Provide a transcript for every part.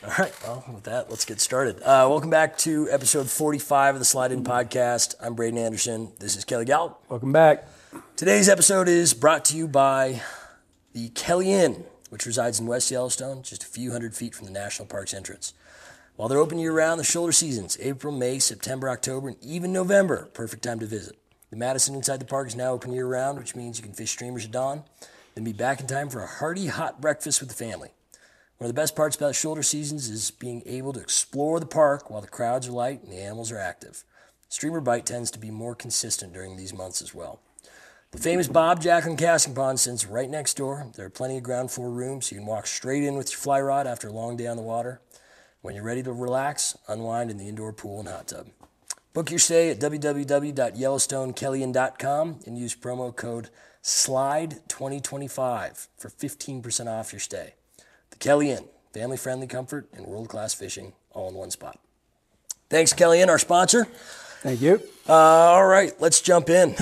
All right, well, with that, let's get started. Welcome back to episode 45 of the Slide In Podcast. I'm Braden Anderson. This is Kelly Gallup. Welcome back. Today's episode is brought to you by the Kelly Inn, which resides in West Yellowstone, just a few hundred feet from the National Park's entrance. While they're open year-round, the shoulder seasons, April, May, September, October, and even November, perfect time to visit. The Madison inside the park is now open year-round, which means you can fish streamers at dawn, then be back in time for a hearty hot breakfast with the family. One of the best parts about shoulder seasons is being able to explore the park while the crowds are light and the animals are active. Streamer bite tends to be more consistent during these months as well. The famous Bob Jacklin Casting Pond sits right next door. There are plenty of ground floor rooms, so you can walk straight in with your fly rod after a long day on the water. When you're ready to relax, unwind in the indoor pool and hot tub. Book your stay at www.yellowstonekellyin.com and use promo code SLIDE2025 for 15% off your stay. The Kelly Inn, family-friendly comfort and world-class fishing all in one spot. Thanks, Kelly Inn, our sponsor. Thank you. All right, let's jump in.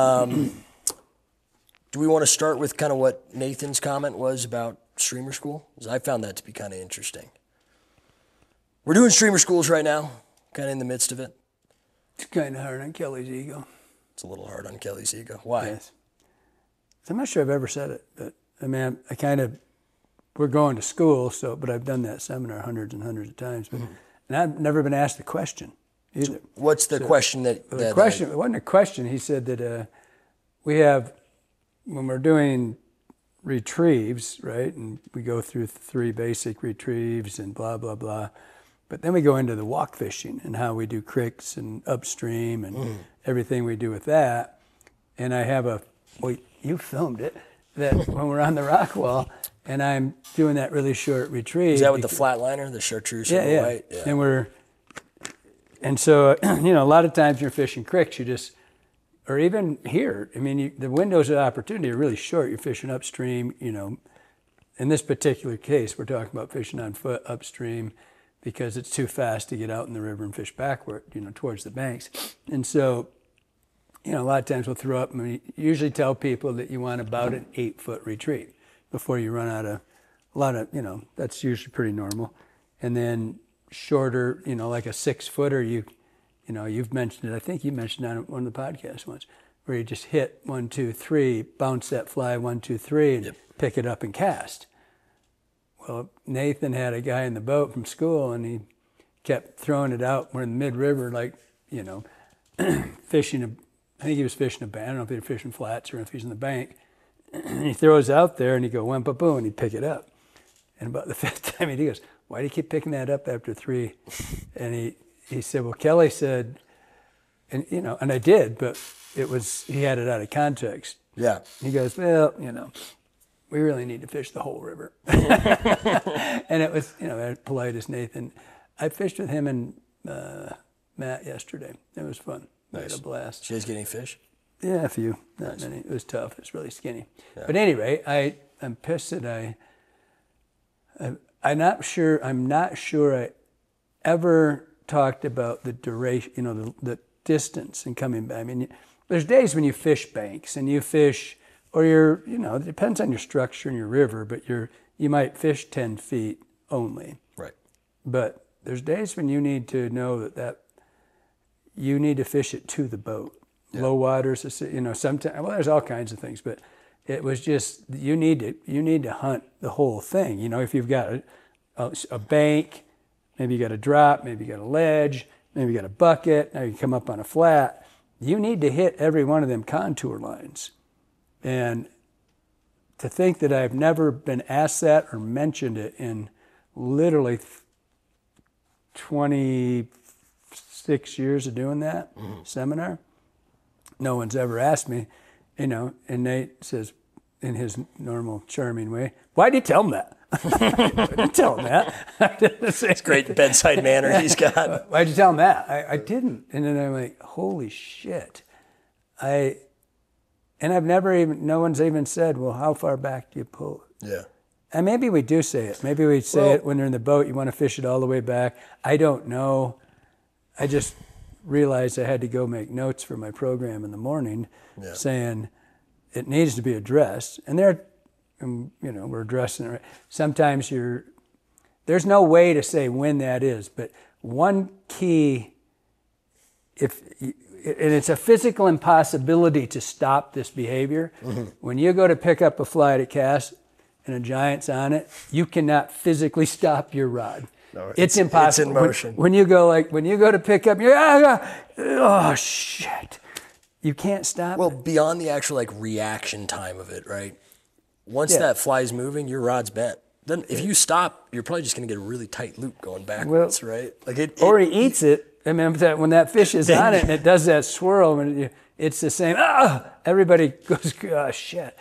Do we want to start with kind of what Nathan's comment was about streamer school? Because I found that to be kind of interesting. We're doing streamer schools right now, kind of in the midst of it. It's kind of hard on Kelly's ego. It's a little hard on Kelly's ego. Why? Yes. I'm not sure I've ever said it, but I mean, we're going to school, but I've done that seminar hundreds and hundreds of times, and I've never been asked a question either. So what's the question that? The question, it wasn't a question. He said that we have, when we're doing retrieves, right, and we go through 3 basic retrieves and blah, blah, blah, but then we go into the walk fishing and how we do cricks and upstream and everything we do with that. And I have you filmed it, that when we're on the rock wall, and I'm doing that really short retrieve. Is that with the flatliner, the chartreuse? Yeah. White? Yeah. And so, a lot of times you're fishing cricks, or even here, I mean, the windows of opportunity are really short. You're fishing upstream, In this particular case, we're talking about fishing on foot upstream because it's too fast to get out in the river and fish backward, towards the banks. And so, a lot of times we'll throw up, and we usually tell people that you want about an 8-foot retrieve before you run out of a lot of, that's usually pretty normal. And then shorter, like a 6-footer, you've mentioned it. I think you mentioned it on one of the podcasts once, where you just hit 1, 2, 3, bounce that fly 1, 2, 3, and pick it up and cast. Well, Nathan had a guy in the boat from school, and he kept throwing it out. We're in the mid-river, fishing. I think he was fishing a bank. I don't know if they were fishing flats or if he's in the bank. And he throws out there, and he go, wham, ba-boom, and he'd pick it up. And about the 5th time, he goes, why do you keep picking that up after 3? And he said, well, Kelly said, and and I did, but he had it out of context. Yeah. He goes, well, we really need to fish the whole river. And it was, polite as Nathan. I fished with him and Matt yesterday. It was fun. Nice. We had a blast. Did you guys get any fish? Yeah, a few. Not many. It was tough. It was really skinny. Yeah. But anyway, I'm pissed that I'm not sure I ever talked about the duration, the distance and coming back. I mean, there's days when you fish banks and you fish, or it depends on your structure in your river, but you might fish 10 feet only. Right. But there's days when you need to know that you need to fish it to the boat. Yeah. Low waters, sometimes, there's all kinds of things, but it was just, you need to hunt the whole thing. If you've got a bank, maybe you got a drop, maybe you got a ledge, maybe you got a bucket, now you come up on a flat, you need to hit every one of them contour lines. And to think that I've never been asked that or mentioned it in literally 26 years of doing that seminar, no one's ever asked me, and Nate says in his normal charming way, why'd you tell him that? I didn't tell him that. It's great bedside manner he's got. Why'd you tell him that? I didn't. And then I'm like, holy shit. And I've no one's even said, well, how far back do you pull it? Yeah. And maybe we do say it. Maybe we say it when they're in the boat, you want to fish it all the way back. I don't know. I just realized I had to go make notes for my program in the morning saying it needs to be addressed. And we're addressing it. Sometimes there's no way to say when that is, but one key, and it's a physical impossibility to stop this behavior. Mm-hmm. When you go to pick up a fly to cast and a giant's on it, you cannot physically stop your rod. No, it's impossible. It's in motion. When you go to pick up, you're oh shit, you can't stop. Well, beyond the actual like reaction time of it, right? Once that fly's moving, your rod's bent. Then if you stop, you're probably just going to get a really tight loop going backwards, right? Like or he eats it. I mean, when that fish is on it and it does that swirl, and it's the same. Everybody goes, oh shit.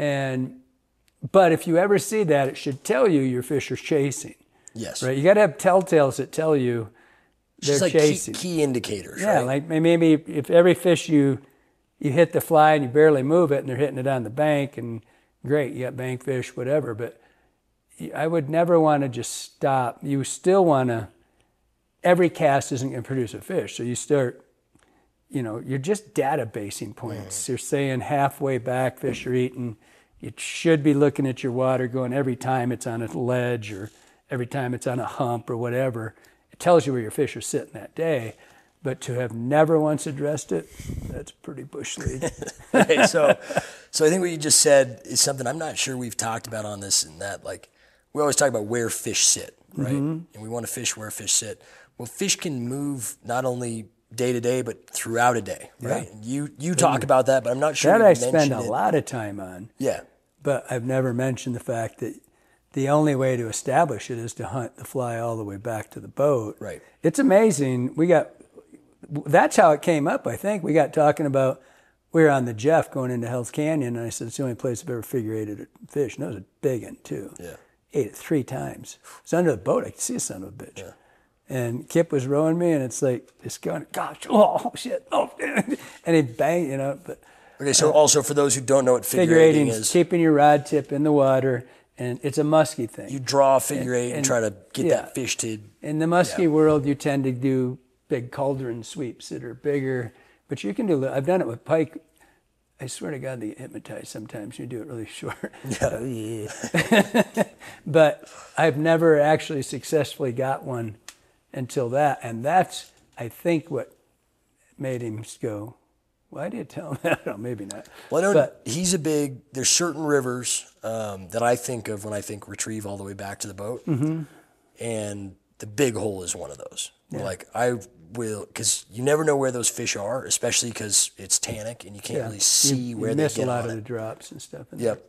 But if you ever see that, it should tell you your fish are chasing. Yes. Right. You got to have telltales that tell you they're like chasing. Key indicators. Yeah. Right? Like maybe if every fish you hit the fly and you barely move it and they're hitting it on the bank, and great, you got bank fish, whatever. But I would never want to just stop. You still want to. Every cast isn't going to produce a fish, so you start. You're just databasing points. You're saying halfway back fish are eating. You should be looking at your water, going every time it's on a ledge or every time it's on a hump or whatever. It tells you where your fish are sitting that day. But to have never once addressed it, that's pretty bush league. Okay, so I think what you just said is something I'm not sure we've talked about on this and that. Like, we always talk about where fish sit, right? Mm-hmm. And we want to fish where fish sit. Well, fish can move not only day to day, but throughout a day, right? Yeah. You talk about that, but I'm not sure that I spend a lot of time on. Yeah. But I've never mentioned the fact that the only way to establish it is to hunt the fly all the way back to the boat. Right. It's amazing. That's how it came up, I think. We got talking about, we were on the Jeff going into Hell's Canyon, and I said, it's the only place I've ever figure eighted a fish. And that was a big one, too. Yeah. Ate it 3 times. It's under the boat. I could see a son of a bitch. Yeah. And Kip was rowing me, and it's like, just going, gosh, oh, shit, oh. And he banged, But, okay, so also for those who don't know what figure eighting is. Keeping your rod tip in the water, and it's a musky thing. You draw a figure eight and try to get that fish to... In the musky world, you tend to do big cauldron sweeps that are bigger, but you can do, I've done it with pike. I swear to God, they get hypnotized sometimes. You do it really short. Yeah. But I've never actually successfully got one until that. And that's, I think, what made him go, why do you tell him that? No, maybe not. Well, I know he's there's certain rivers that I think of when I think retrieve all the way back to the boat. Mm-hmm. And the Big Hole is one of those. Yeah. Like, I will, because you never know where those fish are, especially because it's tannic and you can't really see where they get on it. You miss a lot of the drops and stuff. Yep.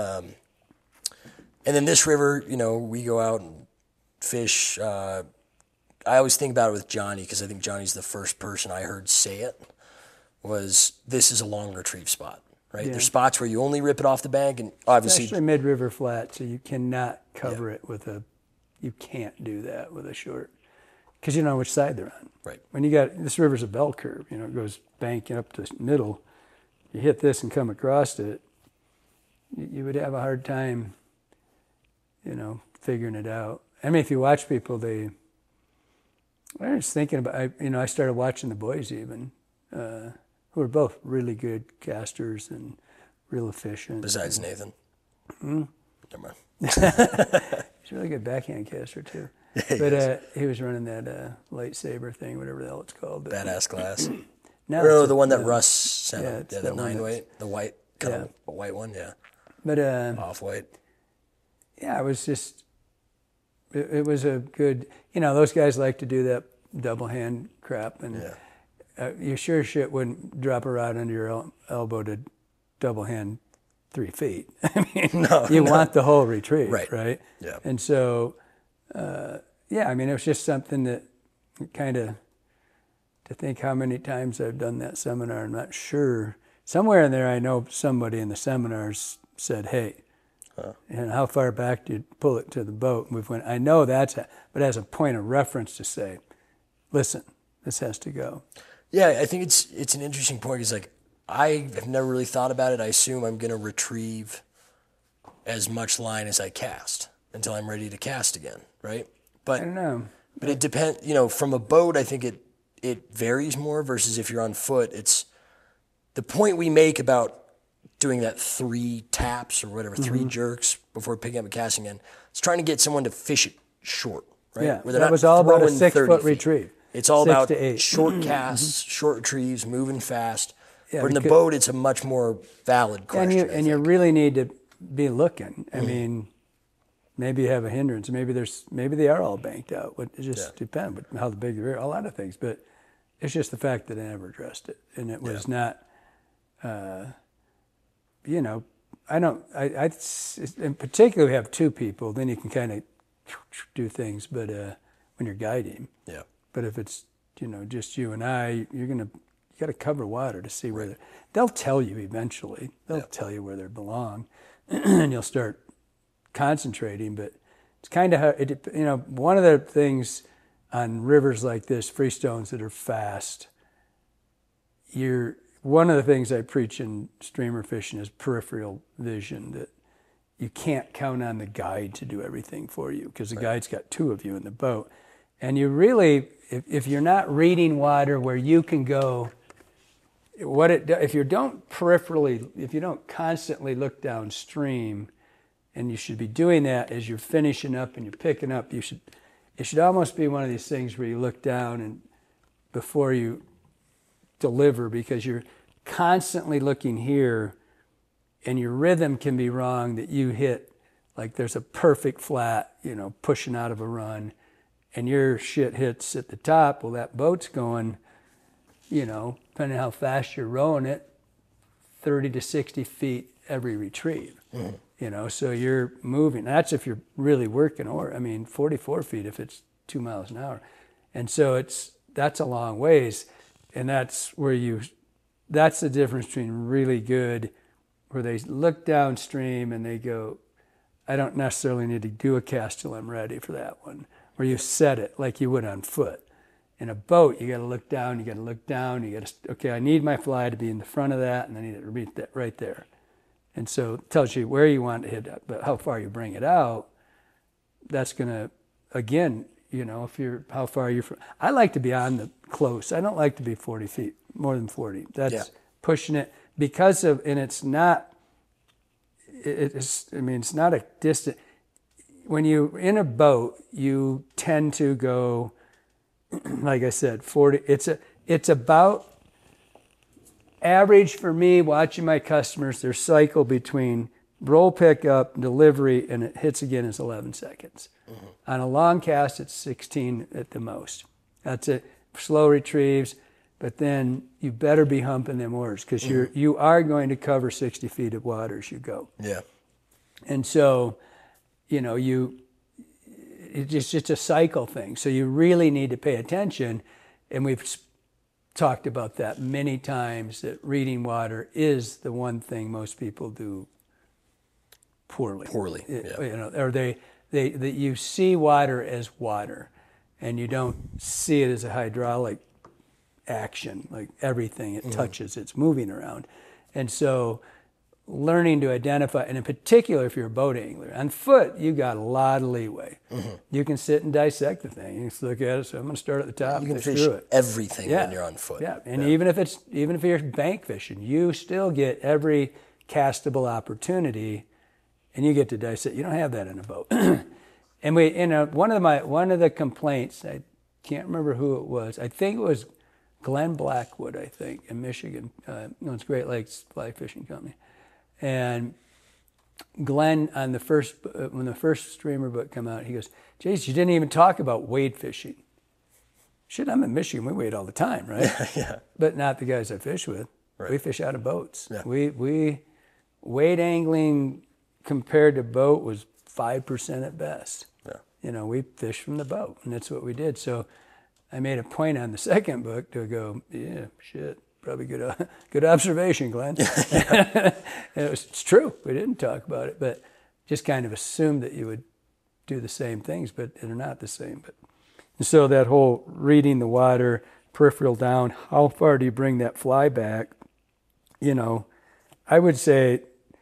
And then this river, we go out and fish. I always think about it with Johnny, because I think Johnny's the first person I heard say it, was this is a long retrieve spot, right? Yeah. There's spots where you only rip it off the bank, and obviously... Especially mid-river flat, so you cannot cover it with you can't do that with a short, because you know which side they're on. Right. When this river's a bell curve, it goes banking up to the middle. You hit this and come across it, you would have a hard time, figuring it out. I mean, if you watch people, I was thinking about, I started watching the boys even, who are both really good casters and real efficient. Besides Nathan. Mm-hmm. Never mind. He's a really good backhand caster, too. But he was running that lightsaber thing, whatever the hell it's called. Badass Glass. No, the one that Russ sent. Yeah, the 9-weight, the white, kind of a white one, yeah. But off-white. Yeah, it was just, it was a good, those guys like to do that double hand crap, and you sure shit wouldn't drop a rod under your elbow to double hand 3 feet. I mean, you want the whole retrieve, right? Yeah. And so, it was just something that kind of, to think how many times I've done that seminar, I'm not sure. Somewhere in there, I know somebody in the seminars said, hey, and how far back do you pull it to the boat? And I know but as a point of reference to say, listen, this has to go. Yeah, I think it's an interesting point. It's like, I have never really thought about it. I assume I'm going to retrieve as much line as I cast until I'm ready to cast again, right? But I don't know. But it depends, from a boat, I think it varies more versus if you're on foot. It's the point we make about doing that 3 taps or whatever, 3 jerks before picking up and casting in. It's trying to get someone to fish it short, right? Yeah, Where they're that not was all about a throwing 30 6-foot feet. retrieve. It's all 6 about to 8. short casts, short retrieves, moving fast. Yeah, but in the boat, it's a much more valid question. And you really need to be looking. I mean, maybe you have a hindrance. Maybe they are all banked out. It just depends how big they're. A lot of things, but it's just the fact that I never addressed it, and it was not. You know, I don't. I in particular, we have two people. Then you can kind of do things, but when you're guiding. Yeah. But if it's just you and I, you got to cover water to see where they'll tell you eventually. They'll tell you where they belong, and you'll start concentrating. But it's kind of hard. One of the things on rivers like this, freestones that are fast, one of the things I preach in streamer fishing is peripheral vision, that you can't count on the guide to do everything for you, because the guide's got two of you in the boat. And you really, if you're not reading water where you can go, if you don't constantly look downstream, and you should be doing that as you're finishing up and you're picking up, it should almost be one of these things where you look down and before you deliver, because you're constantly looking here, and your rhythm can be wrong, that you hit, like there's a perfect flat, pushing out of a run, and your shit hits at the top. Well, that boat's going, depending on how fast you're rowing it, 30 to 60 feet every retrieve. So you're moving. That's if you're really working, or 44 feet if it's 2 miles an hour. And so that's a long ways. And that's the difference between really good, where they look downstream and they go, I don't necessarily need to do a cast till I'm ready for that one. Where you set it like you would on foot. In a boat, you got to look down, okay, I need my fly to be in the front of that, and I need it to be right there. And so it tells you where you want to hit it, but how far you bring it out, that's going to, again, how far you're from. I like to be on the close. I don't like to be 40 feet, more than 40. That's pushing it and it's not, it's not a distant. When you're in a boat, you tend to go, like I said, 40. It's about average for me, watching my customers, their cycle between roll pickup, delivery, and it hits again is 11 seconds. On a long cast, it's 16 at the most. That's it. Slow retrieves, but then you better be humping them oars, because you are going to cover 60 feet of water as you go. Yeah. And so, it's just a cycle thing. So you really need to pay attention. And we've talked about that many times, that reading water is the one thing most people do poorly. Or that you see water as water, and you don't see it as a hydraulic action, like everything it touches, it's moving around. And so learning to identify, and in particular if you're a boat angler, on foot you got a lot of leeway. You can sit and dissect the thing. You can look at it. So I'm going to start at the top. You can fish everything when you're on foot. Yeah, and even if you're bank fishing, you still get every castable opportunity, and you get to dissect. You don't have that in a boat. And one of the complaints, I can't remember who it was. I think it was Glenn Blackwood, in Michigan. It's Great Lakes Fly Fishing Company. And Glenn, when the first streamer book came out, he goes, "Jason, you didn't even talk about wade fishing." Shit, I'm in Michigan. We wade all the time, right? Yeah. But not the guys I fish with. Right. We fish out of boats. Yeah. We wade angling compared to boat was 5% at best. Yeah. We fish from the boat, and that's what we did. So I made a point on the second book to go, probably good observation, Glenn. It's true. We didn't talk about it, but just kind of assumed that you would do the same things, but they're not the same. And so that whole reading the water, peripheral down, how far do you bring that fly back? I would say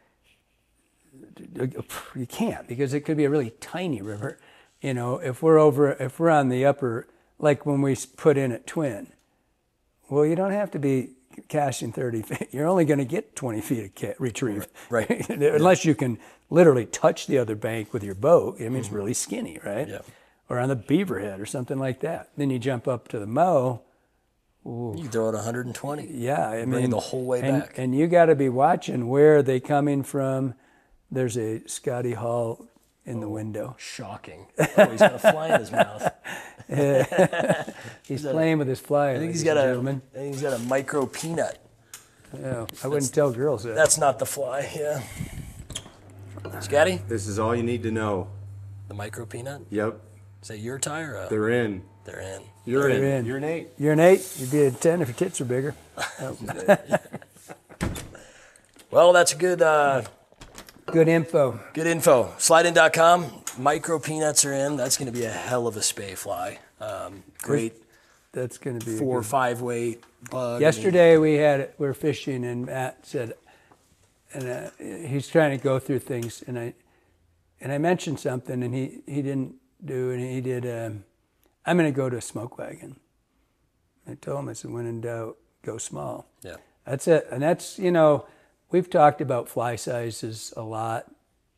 you can't, because it could be a really tiny river. If we're on the upper, like when we put in at Twin, well, you don't have to be casting 30 feet. You're only going to get 20 feet of retrieve. Right. Unless you can literally touch the other bank with your boat. It's really skinny, right? Yeah. or on the beaverhead or something like that. Then you jump up to the mow. You can throw it 120. Yeah, I Bring mean, it the whole way back. And you got to be watching where are they coming from. There's a Scotty Hall in the window. Shocking. Oh, he's got a fly in his mouth. He's playing with his fly. I think he's got a micro peanut. Yeah, I wouldn't tell girls that. That's not the fly, yeah. Scotty? This is all you need to know. The micro peanut? Yep. Is that your tie or They're in. They're in. You're They're in. in. You're an 8. You're an 8. You'd be a 10 if your tits were bigger. Well, that's a good Good info. good info. Slidein.com. Micro peanuts are in. That's going to be a hell of a spay fly. Great That's going to be 4 or 5 weight bug. Yesterday we were fishing and Matt said, and he's trying to go through things, and I mentioned something and he didn't do, and he did. I'm going to go to a smoke wagon. I told him, I said, when in doubt, go small. Yeah. That's it, and that's we've talked about fly sizes a lot,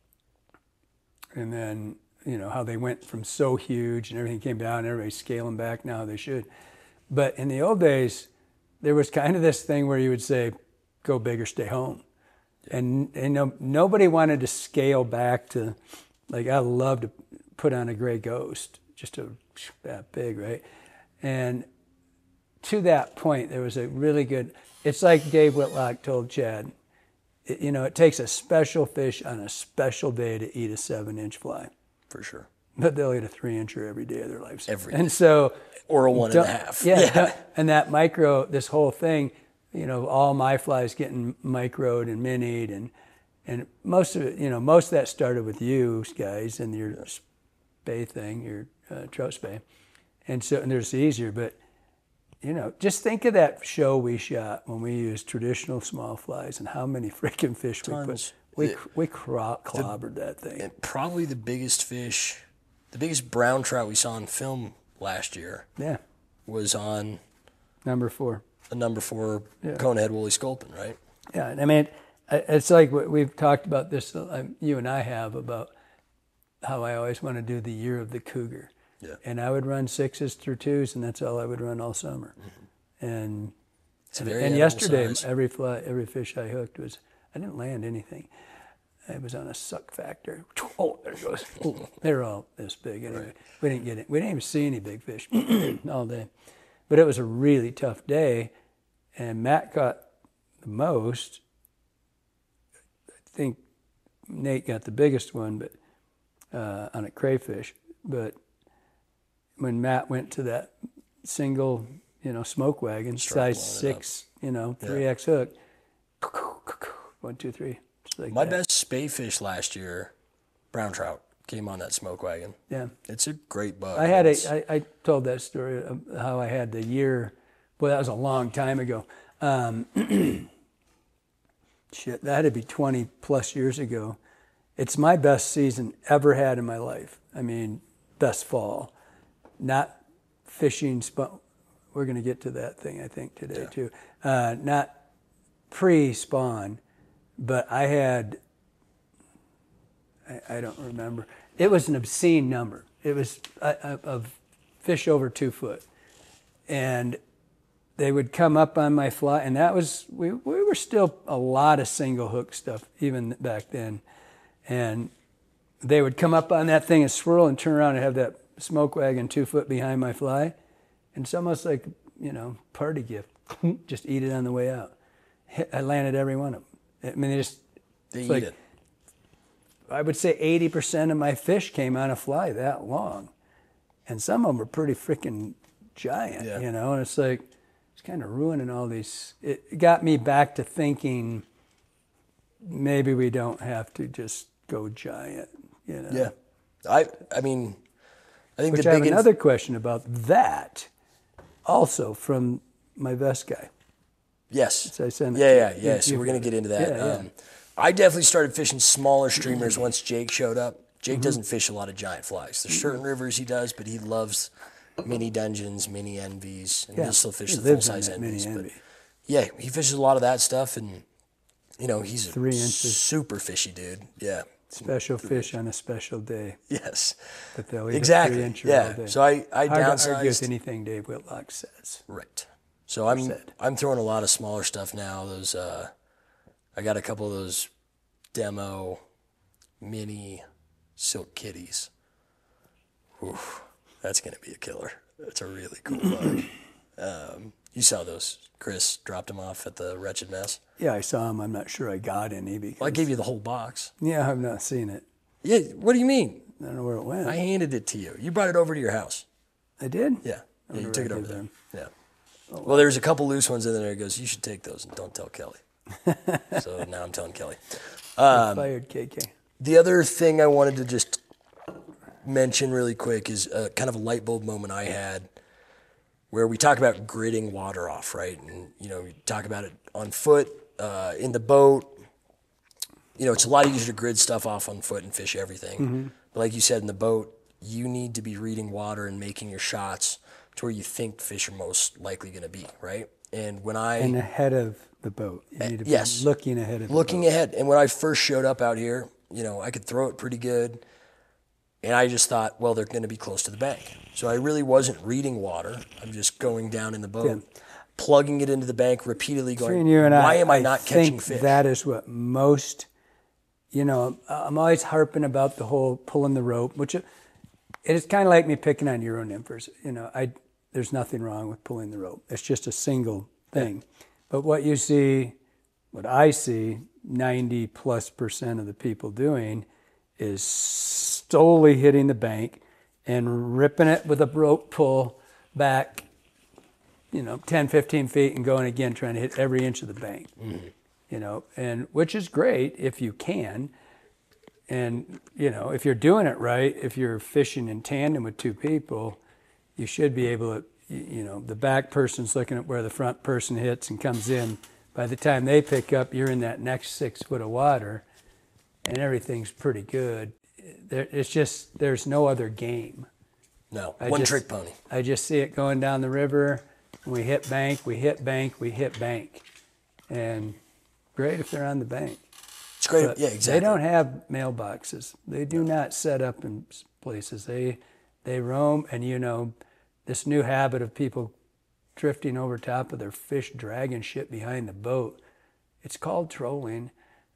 and then how they went from so huge and everything came down. And everybody's scaling back now. They should. But in the old days, there was kind of this thing where you would say, go big or stay home. And nobody wanted to scale back to, like, I love to put on a gray ghost, just that big, right? And to that point, there was a really good, it's like Dave Whitlock told Chad, it takes a special fish on a special day to eat a 7-inch fly. For sure. But they'll eat a 3-incher every day of their lives. And so, or a 1.5. Yeah. And that micro, this whole thing, all my flies getting microed and minied, and most of it, most of that started with you guys and your spay thing, your trout spay, and there's easier. But just think of that show we shot when we used traditional small flies and how many freaking fish Tons. we clobbered that thing. And probably the biggest fish, the biggest brown trout we saw in film last year. Yeah. Was on number 4. A number 4 conehead woolly sculpin, right? Yeah, I mean, it's like we've talked about this. You and I have about how I always want to do the year of the cougar. Yeah. And I would run 6s through 2s, and that's all I would run all summer. Mm-hmm. And yesterday, size. every fish I hooked I didn't land anything. It was on a suck factor. Oh, there it goes. Oh, they're all this big anyway. Right. We didn't get it. We didn't even see any big fish all day. But it was a really tough day, and Matt caught the most. I think Nate got the biggest one, but on a crayfish. But when Matt went to that single, smoke wagon, size 6, 3X hook, 1, 2, 3. Like my best spay fish last year, brown trout, came on that smoke wagon. Yeah, it's a great bug. I told that story of how I had the year. Boy, that was a long time ago. Shit, that had to be 20 plus years ago. It's my best season ever had in my life. I mean, best fall. Not fishing, we're going to get to that thing, I think, today too. Not pre-spawn, but I had, I don't remember. It was an obscene number. It was of fish over 2 foot. And they would come up on my fly, and that was, we were still a lot of single hook stuff even back then. And they would come up on that thing and swirl and turn around and have that smoke wagon 2 foot behind my fly. And it's almost like, party gift. Just eat it on the way out. I landed every one of them. I mean, they eat it. I would say 80% of my fish came on a fly that long. And some of them were pretty freaking giant, and it's like, it's kind of ruining all these. It got me back to thinking maybe we don't have to just go giant, Yeah. I mean, I think Which the I have big another question about that also from my vest guy. Yes. So I sent it Yeah. So we're going to get into that. Yeah. I definitely started fishing smaller streamers once Jake showed up. Jake doesn't fish a lot of giant flies. There's certain rivers he does, but he loves mini dungeons, mini envies, and he'll still fish the full-size envies. But yeah, he fishes a lot of that stuff, and he's a 3 inches. super fishy dude. Yeah. Special fish on a special day. Yes. But they'll eat Exactly. a 3-incher all Yeah. day. So I Hard to argue with downsized. anything Dave Whitlock says. Right. So I'm throwing a lot of smaller stuff now. Those I got a couple of those demo mini silk kitties. Oof, that's gonna be a killer. That's a really cool bug. You saw those. Chris dropped them off at the Wretched Mess. Yeah, I saw him. I'm not sure I got any because Well, I gave you the whole box. yeah, I've not seen it. Yeah. What do you mean? I don't know where it went. I handed it to you. You brought it over to your house. I did? Yeah. Yeah, you wonder took it I over gave there. them. Yeah. Well, there's a couple loose ones in there. He goes, you should take those and don't tell Kelly. So now I'm telling Kelly. Fired KK. The other thing I wanted to just mention really quick is kind of a light bulb moment I had where we talk about gridding water off, right? And, we talk about it on foot, in the boat. It's a lot easier to grid stuff off on foot and fish everything. Mm-hmm. But like you said, in the boat, you need to be reading water and making your shots to where you think fish are most likely going to be, right? And when And ahead of the boat. You need to be yes. looking ahead of looking the boat. ahead. And when I first showed up out here, I could throw it pretty good. And I just thought, well, they're going to be close to the bank. So I really wasn't reading water. I'm just going down in the boat, plugging it into the bank repeatedly, going, Between you and why am I not catching think fish? That is what most, I'm always harping about the whole pulling the rope, which it is kind of like me picking on Euro nymphers. There's nothing wrong with pulling the rope. It's just a single thing. But what I see 90+% of the people doing is solely hitting the bank and ripping it with a rope pull back, 10, 15 feet and going again, trying to hit every inch of the bank, and which is great if you can. And, if you're doing it right, if you're fishing in tandem with two people, you should be able to, the back person's looking at where the front person hits and comes in. By the time they pick up, you're in that next 6 foot of water and everything's pretty good. There's no other game. No, trick pony. I just see it going down the river. We hit bank, we hit bank, we hit bank. And great if they're on the bank. It's great. But yeah, exactly. They don't have mailboxes. They do not set up in places. They roam, and this new habit of people drifting over top of their fish, dragging shit behind the boat. It's called trolling.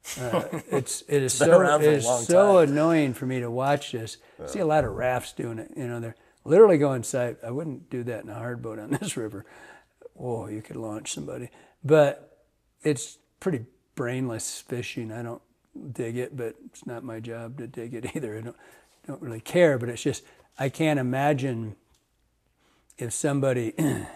It is so annoying for me to watch this. I see a lot of rafts doing it. They're literally going side. I wouldn't do that in a hard boat on this river. Whoa, you could launch somebody. But it's pretty brainless fishing. I don't dig it, but it's not my job to dig it either. I don't really care. But it's just I can't imagine if somebody.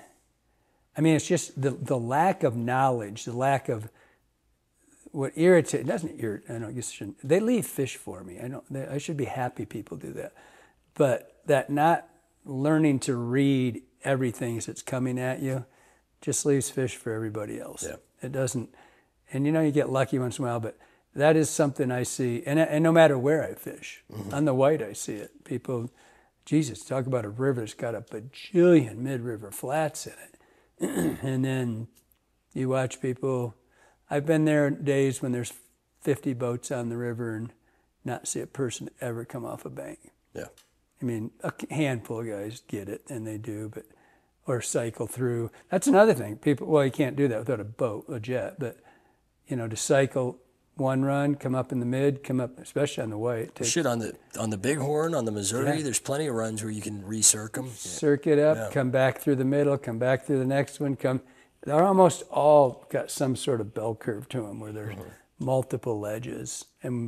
It's just the lack of knowledge, the lack of. What irritates, doesn't irritate, I guess shouldn't, they leave fish for me. I should be happy people do that. But that not learning to read everything that's coming at you just leaves fish for everybody else. Yeah. It doesn't, and you get lucky once in a while, but that is something I see, and no matter where I fish, on the White I see it. People, Jesus, talk about a river that's got a bajillion mid-river flats in it. And then you watch people. I've been there days when there's 50 boats on the river and not see a person ever come off a bank. Yeah. A handful of guys get it, and they do, or cycle through. That's another thing. People, you can't do that without a boat, a jet, but, to cycle one run, come up in the mid, come up, especially on the White. On the Bighorn, on the Missouri, there's plenty of runs where you can recirc them. Circuit up, come back through the middle, come back through the next one, They're almost all got some sort of bell curve to them where there's multiple ledges.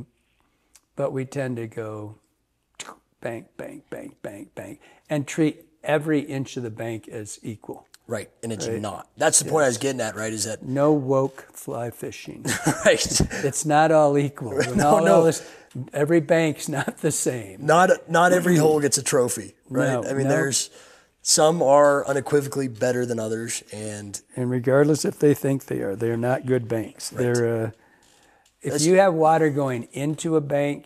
But we tend to go bank, bank, bank, bank, bank, and treat every inch of the bank as equal. Right, and it's not. That's the point I was getting at, right, is that... No woke fly fishing. Right. It's not all equal. No. Every bank's not the same. Not every hole gets a trophy, right? No, There's... Some are unequivocally better than others, and regardless if they think they're not good banks. Right. If you have water going into a bank,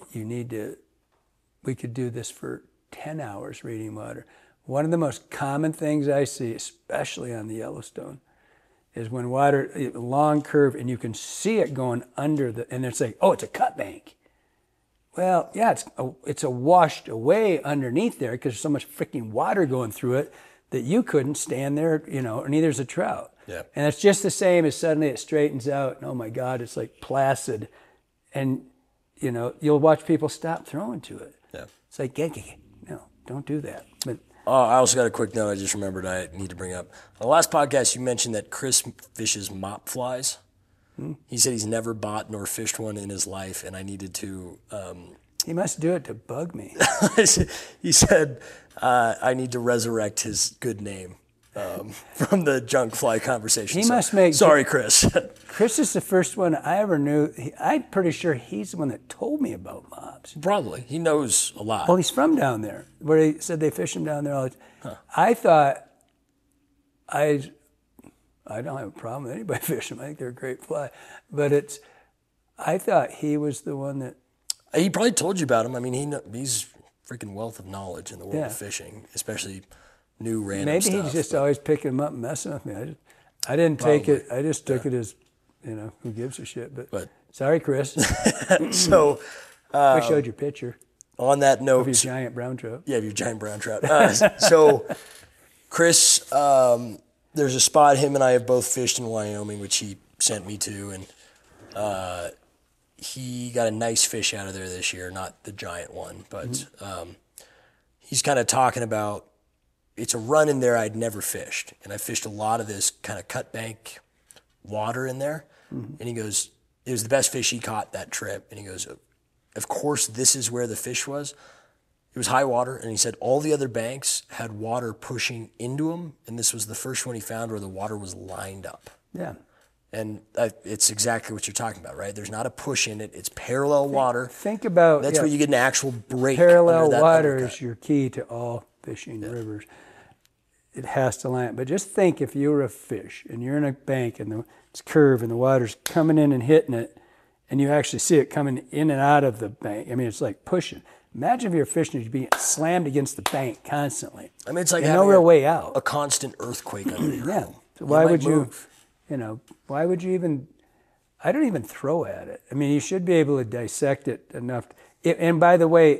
we could do this for 10 hours reading water. One of the most common things I see, especially on the Yellowstone, is when water, long curve, and you can see it going under and they're saying, oh, it's a cut bank. Well, yeah, it's a washed away underneath there because there's so much freaking water going through it that you couldn't stand there, or neither's a trout. Yeah. And it's just the same as suddenly it straightens out, and oh my God, it's like placid. And, you'll watch people stop throwing to it. Yeah. It's like, no, don't do that. But I also got a quick note I just remembered I need to bring up. On the last podcast, you mentioned that Chris fishes mop flies. He said he's never bought nor fished one in his life, and I needed to. He must do it to bug me. He said I need to resurrect his good name from the junk fly conversation. He must make. Sorry, Chris. Chris is the first one I ever knew. I'm pretty sure he's the one that told me about mops. Probably. He knows a lot. Well, he's from down there, where he said they fish him down there all the time. Huh. I thought I don't have a problem with anybody fishing them. I think they're a great fly. But I thought he was the one that... He probably told you about him. I mean, he's freaking wealth of knowledge in the world of fishing, especially new random stuff. Maybe he's just always picking them up and messing with me. I didn't take it. I just took it as, who gives a shit. But sorry, Chris. So... I showed your picture. On that note... Of your giant brown trout. Yeah, your giant brown trout. So, Chris... there's a spot him and I have both fished in Wyoming, which he sent me to, and he got a nice fish out of there this year, not the giant one, but he's kind of talking about, it's a run in there I'd never fished, and I fished a lot of this kind of cut bank water in there, and he goes, it was the best fish he caught that trip, and he goes, of course this is where the fish was. It was high water, and he said all the other banks had water pushing into them, and this was the first one he found where the water was lined up. Yeah. And it's exactly what you're talking about, right? There's not a push in it. It's parallel water. Think about... That's where you get an actual break. Parallel under that water undercut. is your key to all fishing rivers. It has to line up. But just think if you were a fish, and you're in a bank, and it's curved, and the water's coming in and hitting it, and you actually see it coming in and out of the bank. I mean, it's like pushing. Imagine if you're fishing and you're being slammed against the bank constantly. I mean, it's like no real way out. A constant earthquake under your home. So why would why would you even, I don't even throw at it. I mean, you should be able to dissect it enough. And by the way,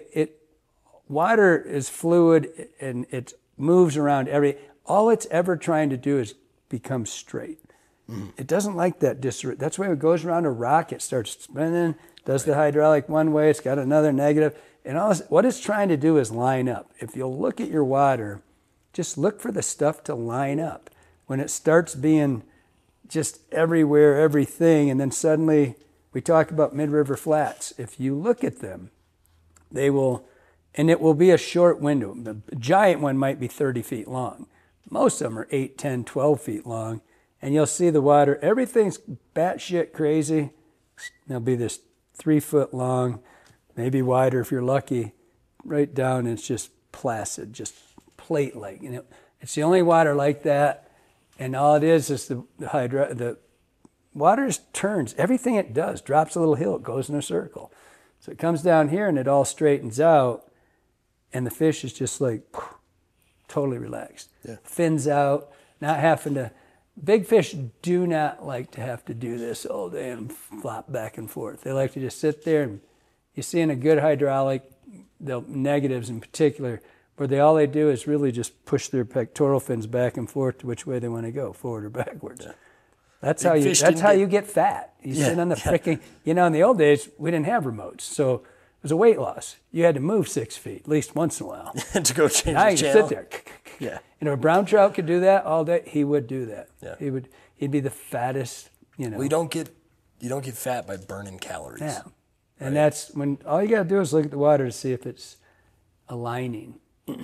water is fluid and it moves around all it's ever trying to do is become straight. It doesn't like that disarray. That's why it goes around a rock, it starts spinning, does the hydraulic one way, it's got another negative. And what it's trying to do is line up. If you'll look at your water, just look for the stuff to line up. When it starts being just everywhere, everything, and then suddenly we talk about mid-river flats. If you look at them, they will, and it will be a short window. The giant one might be 30 feet long. Most of them are 8, 10, 12 feet long. And you'll see the water, everything's batshit crazy. There'll be this 3 foot long, maybe wider if you're lucky, right down, and it's just placid, just plate-like. It's the only water like that, and all it is the water turns. Everything it does drops a little hill, it goes in a circle. So it comes down here, and it all straightens out, and the fish is just like totally relaxed. Yeah. Fins out, not having to... Big fish do not like to have to do this all day and flop back and forth. They like to just sit there, and you see in a good hydraulic, the negatives in particular, where all they do is really just push their pectoral fins back and forth to which way they want to go, forward or backwards. Yeah. That's how you get fat. You sit on the freaking, in the old days, we didn't have remotes. So it was a weight loss. You had to move 6 feet, at least once in a while. To go change now the you channel. sit there. Yeah. If a brown trout could do that all day, he would do that. Yeah. He'd be the fattest, Well, you don't get fat by burning calories. Yeah. And that's when all you got to do is look at the water to see if it's aligning.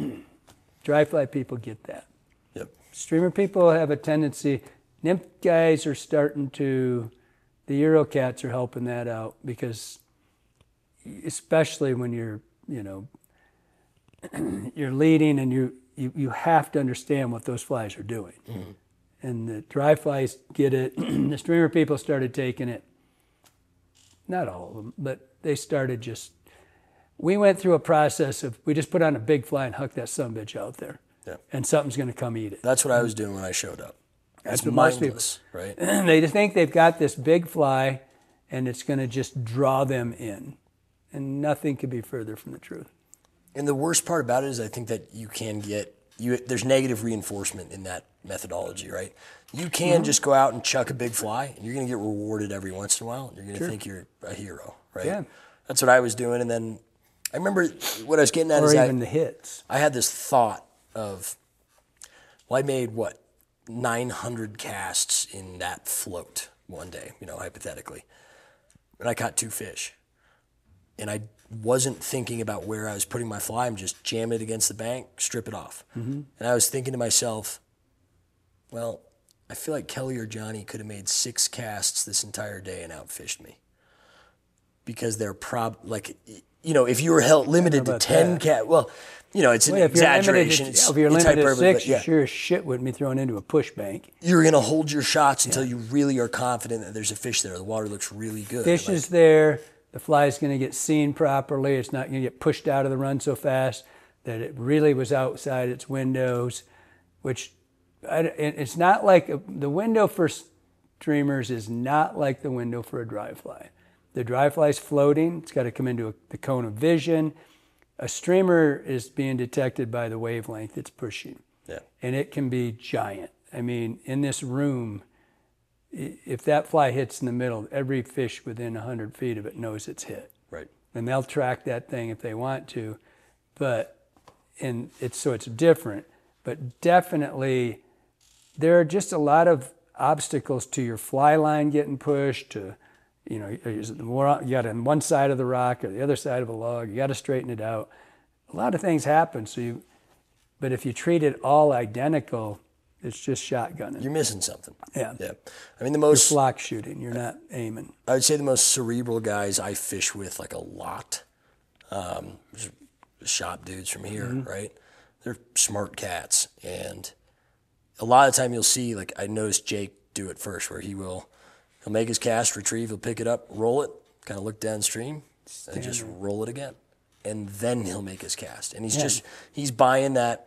Dry fly people get that. Yep. Streamer people have a tendency, nymph guys are starting to, the Eurocats are helping that out because especially when you're, you're leading and you have to understand what those flies are doing. Mm-hmm. And the dry flies get it. The streamer people started taking it. Not all of them, but they started just... We went through a process of, we just put on a big fly and huck that sumbitch out there. Yeah. And something's going to come eat it. That's what I was doing when I showed up. That's what most people... Right? They just think they've got this big fly and it's going to just draw them in. And nothing could be further from the truth. And the worst part about it is I think that you can get there's negative reinforcement in that methodology, right? You can just go out and chuck a big fly, and you're going to get rewarded every once in a while. And you're going to think you're a hero, right? Yeah. That's what I was doing. And then I remember what I was getting at is or even the hits. I had this thought of, well, I made 900 casts in that float one day, hypothetically. And I caught 2 fish. And I wasn't thinking about where I was putting my fly. I'm just jamming it against the bank, strip it off. Mm-hmm. And I was thinking to myself, well, I feel like Kelly or Johnny could have made 6 casts this entire day and outfished me. Because they're if you were limited to 10 casts, it's an exaggeration. If you're limited to 6, you sure as shit wouldn't be thrown into a push bank. You're going to hold your shots until you really are confident that there's a fish there. The water looks really good. Fish is there. The fly is going to get seen properly. It's not going to get pushed out of the run so fast that it really was outside its windows, which it's not like the window for streamers is not like the window for a dry fly. The dry fly is floating. It's got to come into the cone of vision. A streamer is being detected by the wavelength it's pushing. Yeah. And it can be giant. I mean, in this room, if that fly hits in the middle, every fish within 100 feet of it knows it's hit. Right. And they'll track that thing if they want to. It's different. But definitely, there are just a lot of obstacles to your fly line getting pushed, you got on one side of the rock or the other side of a log, you got to straighten it out. A lot of things happen. But if you treat it all identical, it's just shotgunning. You're missing something. Yeah. Yeah. I mean, you're flock shooting. You're not aiming. I would say the most cerebral guys I fish with a lot, shop dudes from here, right? They're smart cats. And a lot of the time you'll see, I noticed Jake do it first, where he'll make his cast, retrieve, he'll pick it up, roll it, kind of look downstream, and just roll it again. And then he'll make his cast. And he's buying that,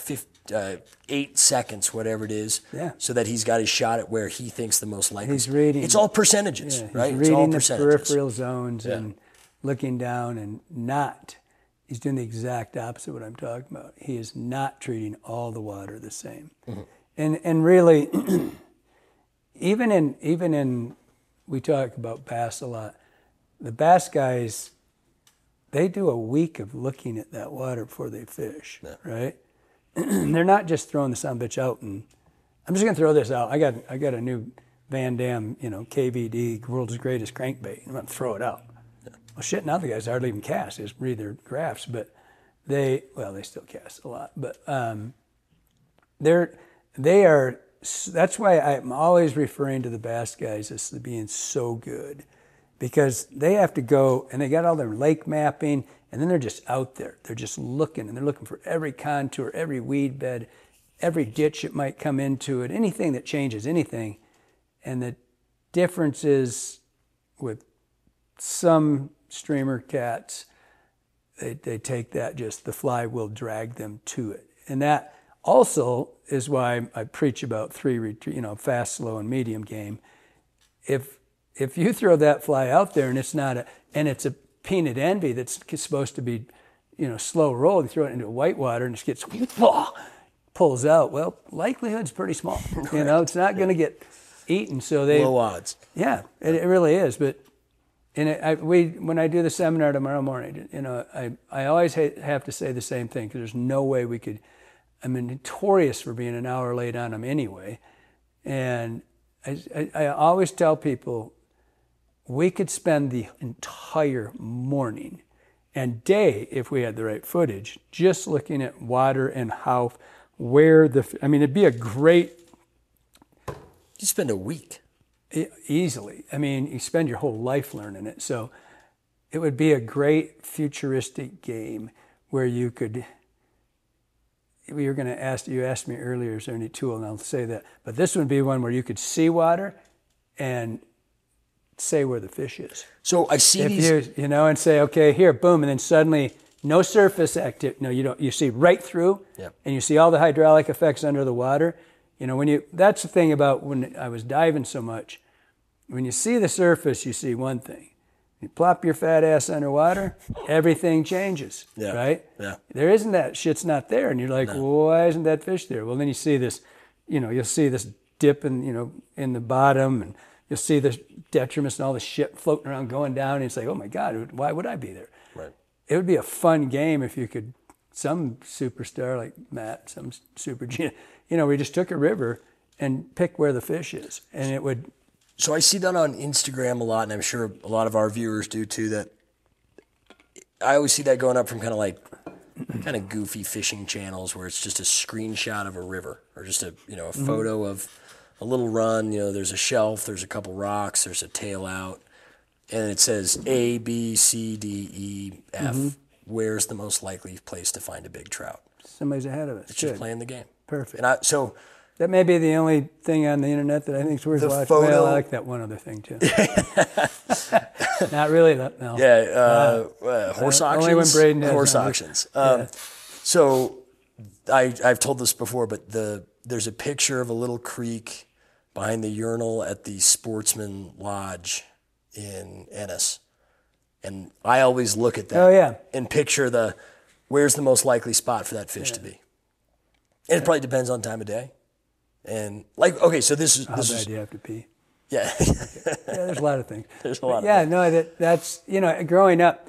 8 seconds, whatever it is, so that he's got his shot at where he thinks the most likely. He's reading. It's all percentages, right? He's reading it's all the peripheral zones and looking down and he's doing the exact opposite of what I'm talking about. He is not treating all the water the same. Mm-hmm. And really, even in, we talk about bass a lot, the bass guys, they do a week of looking at that water before they fish, right? They're not just throwing the son of a bitch out and I'm just gonna throw this out. I got a new Van Dam, KVD, world's greatest crankbait. I'm gonna throw it out. Yeah. Well, shit, now the guys hardly even cast. They just read their graphs, but they still cast a lot. But they are. That's why I'm always referring to the bass guys as being so good. Because they have to go, and they got all their lake mapping, and then they're just out there. They're just looking, and they're looking for every contour, every weed bed, every ditch it might come into it, anything that changes anything. And the difference is with some streamer cats, they take that, just the fly will drag them to it. And that also is why I preach about fast, slow, and medium game. If you throw that fly out there and it's a peanut envy that's supposed to be, slow roll, you throw it into whitewater and it just gets pulls out. Well, likelihood's pretty small. It's not going to get eaten. So low odds. Yeah, it really is. But when I do the seminar tomorrow morning, I always have to say the same thing because there's no way we could. I'm notorious for being an hour late on them anyway, and I always tell people. We could spend the entire morning and day, if we had the right footage, just looking at water and it'd be a great... You spend a week. Easily. You spend your whole life learning it. So it would be a great futuristic game where you could... You asked me earlier, is there any tool? And I'll say that. But this would be one where you could see water and... say where the fish is. So I see these... and say, okay, here, boom, and then suddenly no surface activity. No, you don't. You see right through, and you see all the hydraulic effects under the water. That's the thing about when I was diving so much. When you see the surface, you see one thing. You plop your fat ass underwater, everything changes, Yeah. right? Yeah. There isn't that shit's not there, and you're like, well, why isn't that fish there? Well, then you see this, you'll see this dip in the bottom, and you'll see the detritus and all the shit floating around going down, and it's like, oh my God, why would I be there? Right. It would be a fun game if you could, some superstar like Matt, some super genius, we just took a river and pick where the fish is, and it would. So I see that on Instagram a lot, and I'm sure a lot of our viewers do too, that I always see that going up from kind of goofy fishing channels where it's just a screenshot of a river or just a photo of a little run. There's a shelf, there's a couple rocks, there's a tail out, and it says A, B, C, D, E, F. Where's the most likely place to find a big trout? Somebody's ahead of us. It's just playing the game. Perfect. And that may be the only thing on the internet that I think is worth watching. Well, I like that one other thing too. Not really, no. Yeah, horse auctions. Only when Braden has horse numbers. auctions. So I've told this before, but there's a picture of a little creek behind the urinal at the Sportsman Lodge in Ennis. And I always look at that and picture where's the most likely spot for that fish to be. And it probably depends on time of day. And so this is... How bad do you have to pee? Yeah. Yeah, there's a lot of things. There's a lot of things. things. No, that's, growing up,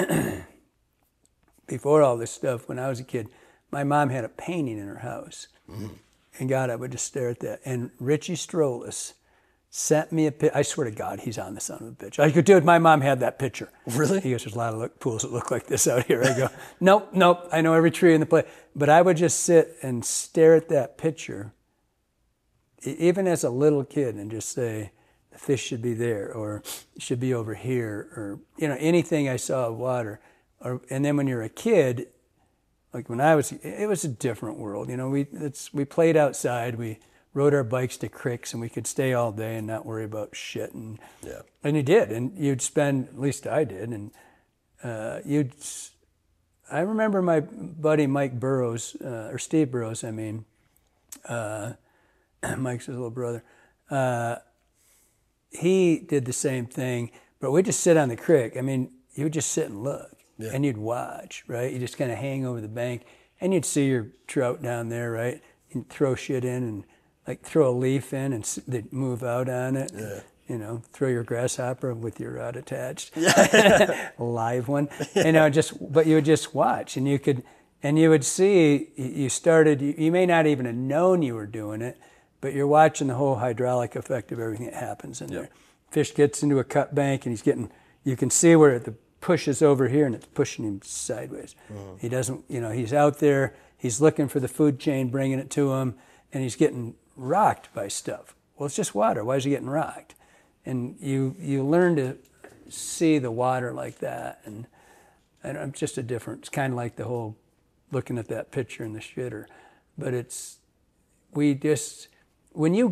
before all this stuff, when I was a kid, my mom had a painting in her house. And God, I would just stare at that. And Richie Strolis sent me a picture. I swear to God, he's on the son of a bitch. I go, dude, my mom had that picture. Really? He goes, there's a lot of pools that look like this out here. I go, nope, I know every tree in the place. But I would just sit and stare at that picture, even as a little kid, and just say, the fish should be there, or it should be over here, or, anything I saw of water. And then when you're a kid, like when it was a different world. We played outside, we rode our bikes to creeks, and we could stay all day and not worry about shit. And you did, and you'd spend, at least I did, and I remember my buddy Mike Burrows, or Steve Burrows, Mike's his little brother. He did the same thing, but we'd just sit on the creek. You would just sit and look, and you'd watch, right? You just kind of hang over the bank, and you'd see your trout down there, right? You'd throw shit in and throw a leaf in, and they'd move out on it. Yeah. Throw your grasshopper with your rod attached, a live one. But you would just watch, and you would see. You may not even have known you were doing it, but you're watching the whole hydraulic effect of everything that happens in there. Fish gets into a cut bank, and you can see where the push is over here, and it's pushing him sideways. He doesn't, he's out there, he's looking for the food chain, bringing it to him, and he's getting rocked by stuff. Well, it's just water. Why is he getting rocked? And you learn to see the water like that, and it's just a difference. It's kind of like the whole looking at that picture in the shitter. But when you've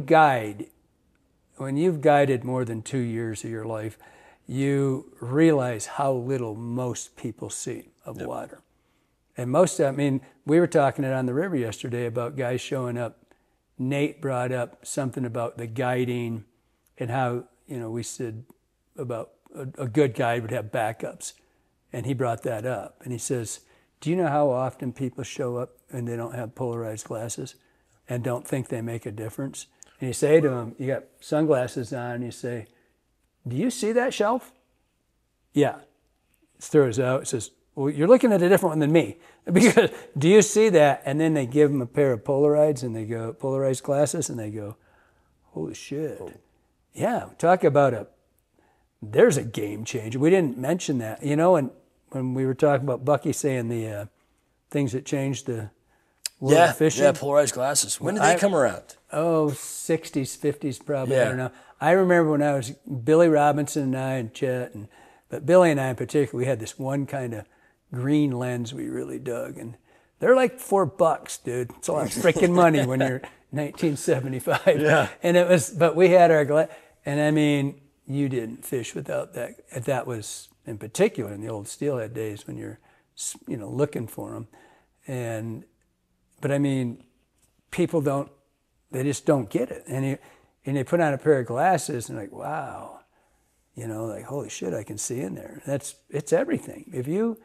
guided more than 2 years of your life, you realize how little most people see of water. And we were talking it on the river yesterday about guys showing up. Nate brought up something about the guiding and how, we said about a good guide would have backups. And he brought that up. And he says, do you know how often people show up and they don't have polarized glasses and don't think they make a difference? And you say to them, you got sunglasses on, and you say, do you see that shelf? Yeah. He throws out, says, well, you're looking at a different one than me. Because, do you see that? And then they give them a pair of polarized glasses, and they go, holy shit. Oh. Yeah, talk about there's a game changer. We didn't mention that. And when we were talking about Bucky saying the things that changed the world of fishing. Yeah, polarized glasses. When did they come around? 60s, 50s probably, I don't know. I remember when I was, Billy Robinson and I and Chet, but Billy and I in particular, we had this one kind of green lens we really dug. And they're like $4, dude. It's a lot of freaking money when you're 1975. Yeah. But we had our and you didn't fish without that. That was, in particular, in the old steelhead days when you're, looking for them. But people they just don't get it. And they put on a pair of glasses and like, wow, like, holy shit, I can see in there. It's everything. If you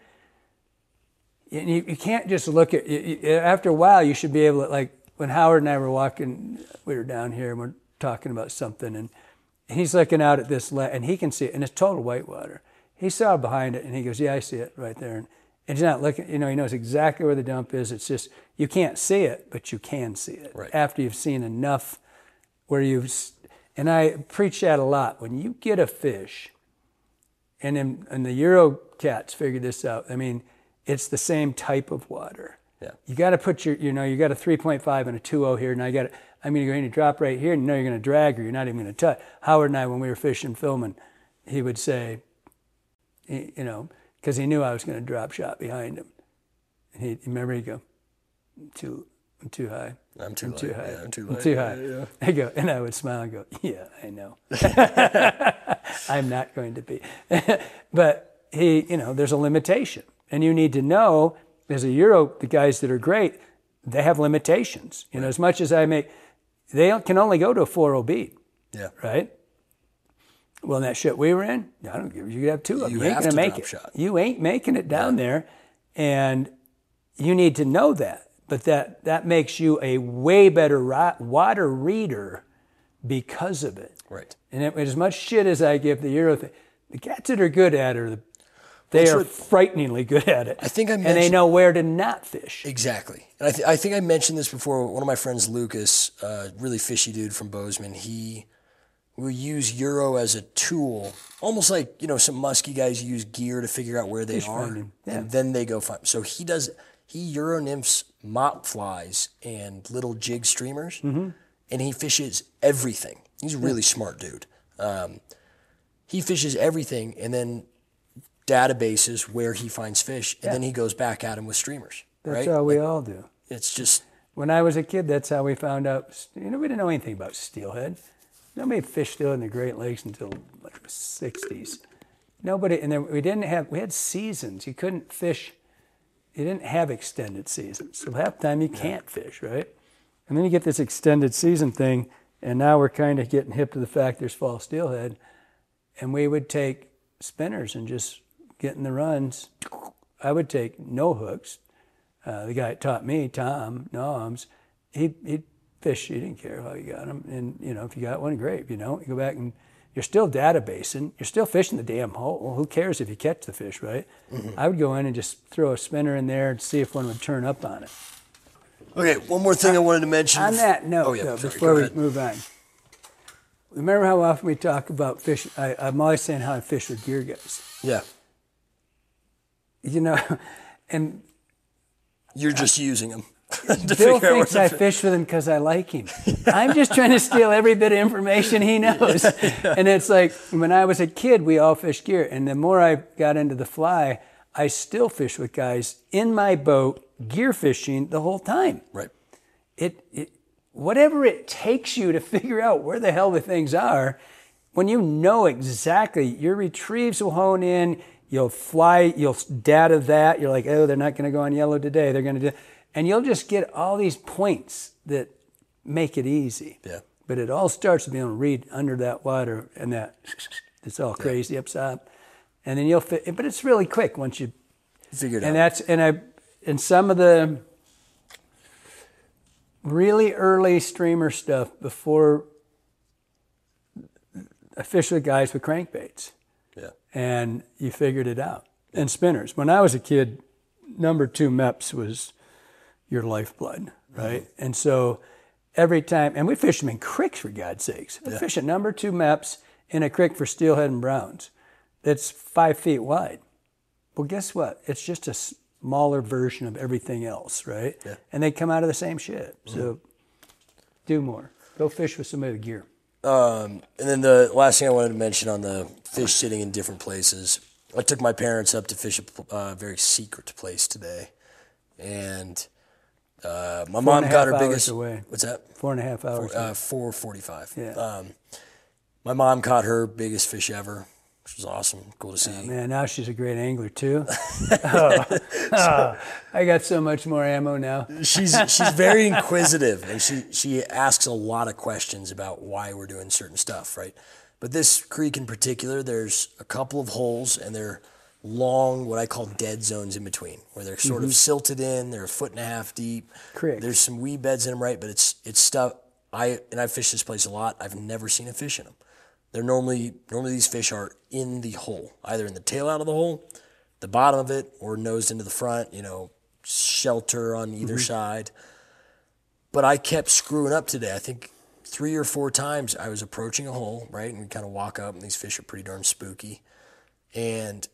can't just look at, after a while, you should be able to, like, when Howard and I were walking, we were down here and we're talking about something, and he's looking out at this, and he can see it, and it's total whitewater. He saw behind it, and he goes, yeah, I see it right there. And he's not looking, he knows exactly where the dump is. It's just, you can't see it, but you can see it. Right. After you've seen enough where and I preach that a lot. When you get a fish, and the Euro cats figured this out, I mean, it's the same type of water. Yeah. You got to put you got a 3.5 and a 2.0 here. Now I'm going to go in and drop right here, and you're going to drag her. You're not even going to touch. Howard and I, when we were fishing, filming, he would say, because he knew I was going to drop shot behind him. And he'd go, I'm too high. I'm too high. Yeah, I'm too I'm too high. Yeah. I go, and I would smile and go, yeah, I know. I'm not going to be. But there's a limitation. And you need to know, as a Euro, the guys that are great, they have limitations. Right. As much as they can only go to a 4.0 bead. Yeah. Right? Well, in that shit we were in, I don't give you could have two of them. You ain't going to make it. Shot. You ain't making it down there. And you need to know that. But that makes you a way better water reader because of it. Right. And as much shit as I give the Euro thing, the cats that are good at it they are frighteningly good at it. I think I mentioned, and they know where to not fish. Exactly. And I think I mentioned this before. One of my friends, Lucas, really fishy dude from Bozeman, he will use Euro as a tool, almost like, some musky guys use gear to figure out where they Fish are. Finding. Yeah. And then they go find. So he Euro nymphs mop flies and little jig streamers, and he fishes everything. He's a really smart dude. He fishes everything, and then databases where he finds fish, and then he goes back at him with streamers. That's how we all do. It's just... When I was a kid, that's how we found out. We didn't know anything about steelhead. Nobody fished steelhead in the Great Lakes until like the 60s. Nobody, and then we had seasons. You couldn't fish. You didn't have extended seasons. So half the time you can't fish, right? And then you get this extended season thing, and now we're kind of getting hip to the fact there's fall steelhead. And we would take spinners and just get in the runs. I would take no hooks. The guy that taught me, Tom Noms, he'd fish. He didn't care how you got them. And, if you got one, great. If you don't, you go back and you're still databasing. You're still fishing the damn hole. Who cares if you catch the fish, right? Mm-hmm. I would go in and just throw a spinner in there and see if one would turn up on it. Okay, one more thing I wanted to mention. On that note, before we move on, remember how often we talk about fish? I'm always saying how I fish with gear guys. Yeah. And you're just using them. Bill thinks I fish with him because I like him. I'm just trying to steal every bit of information he knows. Yeah. And it's like, when I was a kid, we all fished gear. And the more I got into the fly, I still fish with guys in my boat, gear fishing the whole time. Right. Whatever it takes you to figure out where the hell the things are, when you know exactly, your retrieves will hone in, you'll fly, you'll data that, you're like, oh, they're not going to go on yellow today, they're going to do, and you'll just get all these points that make it easy. Yeah. But it all starts with being able to read under that water, and it's all crazy upside. And then you'll fit, but it's really quick once you figure it out. And some of the really early streamer stuff before I fished with guys with crankbaits. Yeah. And you figured it out. And spinners. When I was a kid, number 2 MEPS was your lifeblood, right? Mm-hmm. And so every time, and we fished them in creeks, for God's sakes. We fish a number 2 MEPS in a creek for steelhead and browns. That's 5 feet wide. Well, guess what? It's just a smaller version of everything else, right? Yeah. And they come out of the same shit. So do more. Go fish with somebody with gear. And then the last thing I wanted to mention on the fish sitting in different places, I took my parents up to fish a very secret place today. And my mom got her biggest... away. What's that? 4.5 hours. 4:45. Yeah. My mom caught her biggest fish ever, which was awesome. Cool to see. Man, now she's a great angler too. I got so much more ammo now. She's very inquisitive, and she asks a lot of questions about why we're doing certain stuff, right? But this creek in particular, there's a couple of holes, and they're long, what I call dead zones in between, where they're sort of silted in. They're 1.5 feet deep. Correct. There's some weed beds in them, right? But it's stuff. I've fished this place a lot. I've never seen a fish in them. They're normally these fish are in the hole, either in the tail out of the hole, the bottom of it, or nosed into the front. Shelter on either side. But I kept screwing up today. I think 3 or 4 times I was approaching a hole, right? And we kind of walk up, and these fish are pretty darn spooky. And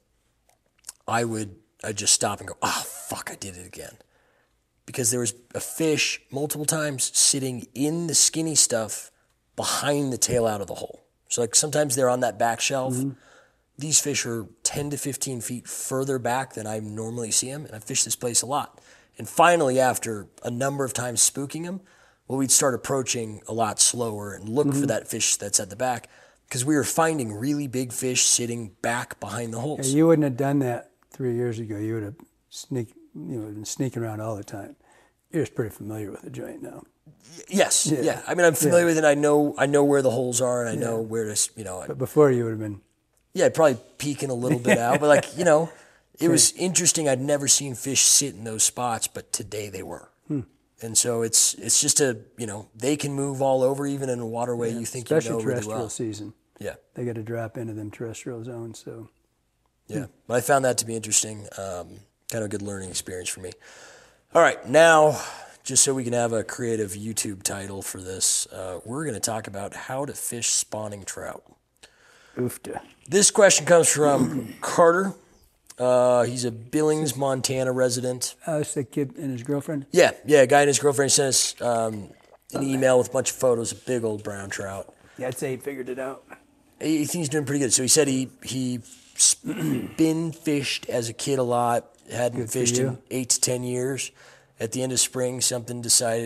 I'd just stop and go, oh, fuck, I did it again. Because there was a fish multiple times sitting in the skinny stuff behind the tail out of the hole. So like sometimes they're on that back shelf. These fish are 10 to 15 feet further back than I normally see them, and I fish this place a lot. And finally, after a number of times spooking them, we'd start approaching a lot slower and look for that fish that's at the back, because we were finding really big fish sitting back behind the holes. Yeah, you wouldn't have done that 3 years ago. You would have been sneaking around all the time. You're just pretty familiar with the joint now. Yes, yeah. I mean, I'm familiar with it. I know where the holes are, and I know where to, But before you would have been. Yeah, probably peeking a little bit out, but it was interesting. I'd never seen fish sit in those spots, but today they were. And so it's just they can move all over, even in a waterway you think especially really terrestrial well. season. Yeah. They got to drop into them terrestrial zones, so. Yeah, but I found that to be interesting. Kind of a good learning experience for me. All right, now, just so we can have a creative YouTube title for this, we're going to talk about how to fish spawning trout. Oofta. This question comes from Carter. He's a Billings, Montana resident. It's the kid and his girlfriend? Yeah, a guy and his girlfriend sent us an email with a bunch of photos of big old brown trout. Yeah, I'd say he figured it out. He thinks he's doing pretty good. So he said he been fished as a kid a lot, hadn't fished in 8 to 10 years. At the end of spring, something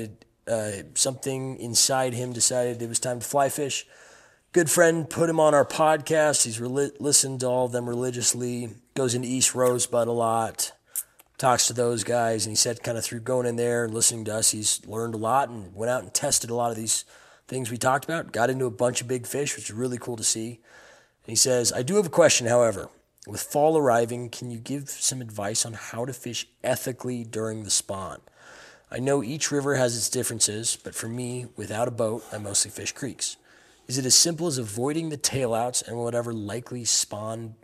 inside him decided it was time to fly fish. Good friend put him on our podcast. He's listened to all of them religiously, goes into East Rosebud a lot, talks to those guys, and he said kind of through going in there and listening to us, he's learned a lot and went out and tested a lot of these things we talked about, got into a bunch of big fish, which is really cool to see. And he says, I do have a question, however. With fall arriving, can you give some advice on how to fish ethically during the spawn? I know each river has its differences, but for me, without a boat, I mostly fish creeks. Is it as simple as avoiding the tailouts and whatever likely spawning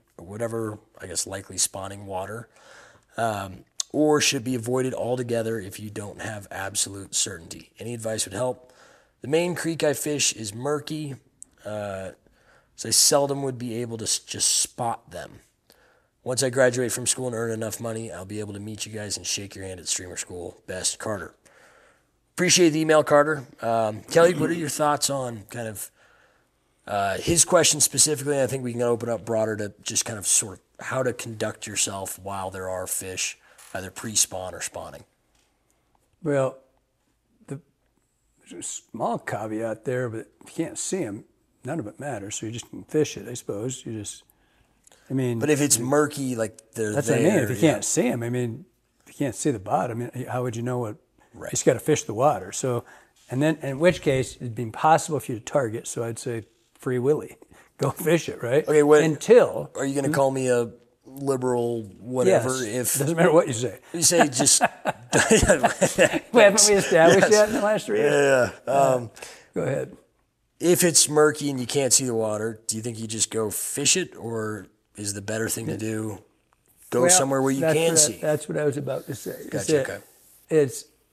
water? Or should it be avoided altogether if you don't have absolute certainty? Any advice would help. The main creek I fish is murky, so I seldom would be able to just spot them. Once I graduate from school and earn enough money, I'll be able to meet you guys and shake your hand at streamer school. Best, Carter. Appreciate the email, Carter. Kelly, what are your thoughts on kind of his question specifically? I think we can open up broader to just kind of sort of how to conduct yourself while there are fish, either pre-spawn or spawning. Well, there's a small caveat there, but if you can't see them, none of it matters. So you just can fish it, I suppose. But if it's murky, like they're that's there. What I mean. If you can't see them, if you can't see the bottom, how would you know what? Right. You just got to fish the water. So, and then in which case it'd be impossible for you to target. So I'd say free willy, go fish it, right? Okay. Until are you going to call me a liberal whatever? Yes. Doesn't matter what you say. You say just. Haven't we established that in the last 3 years? Yeah. Go ahead. If it's murky and you can't see the water, do you think you just go fish it, or is the better thing to do go somewhere where you can see? That's what I was about to say. Gotcha. Okay.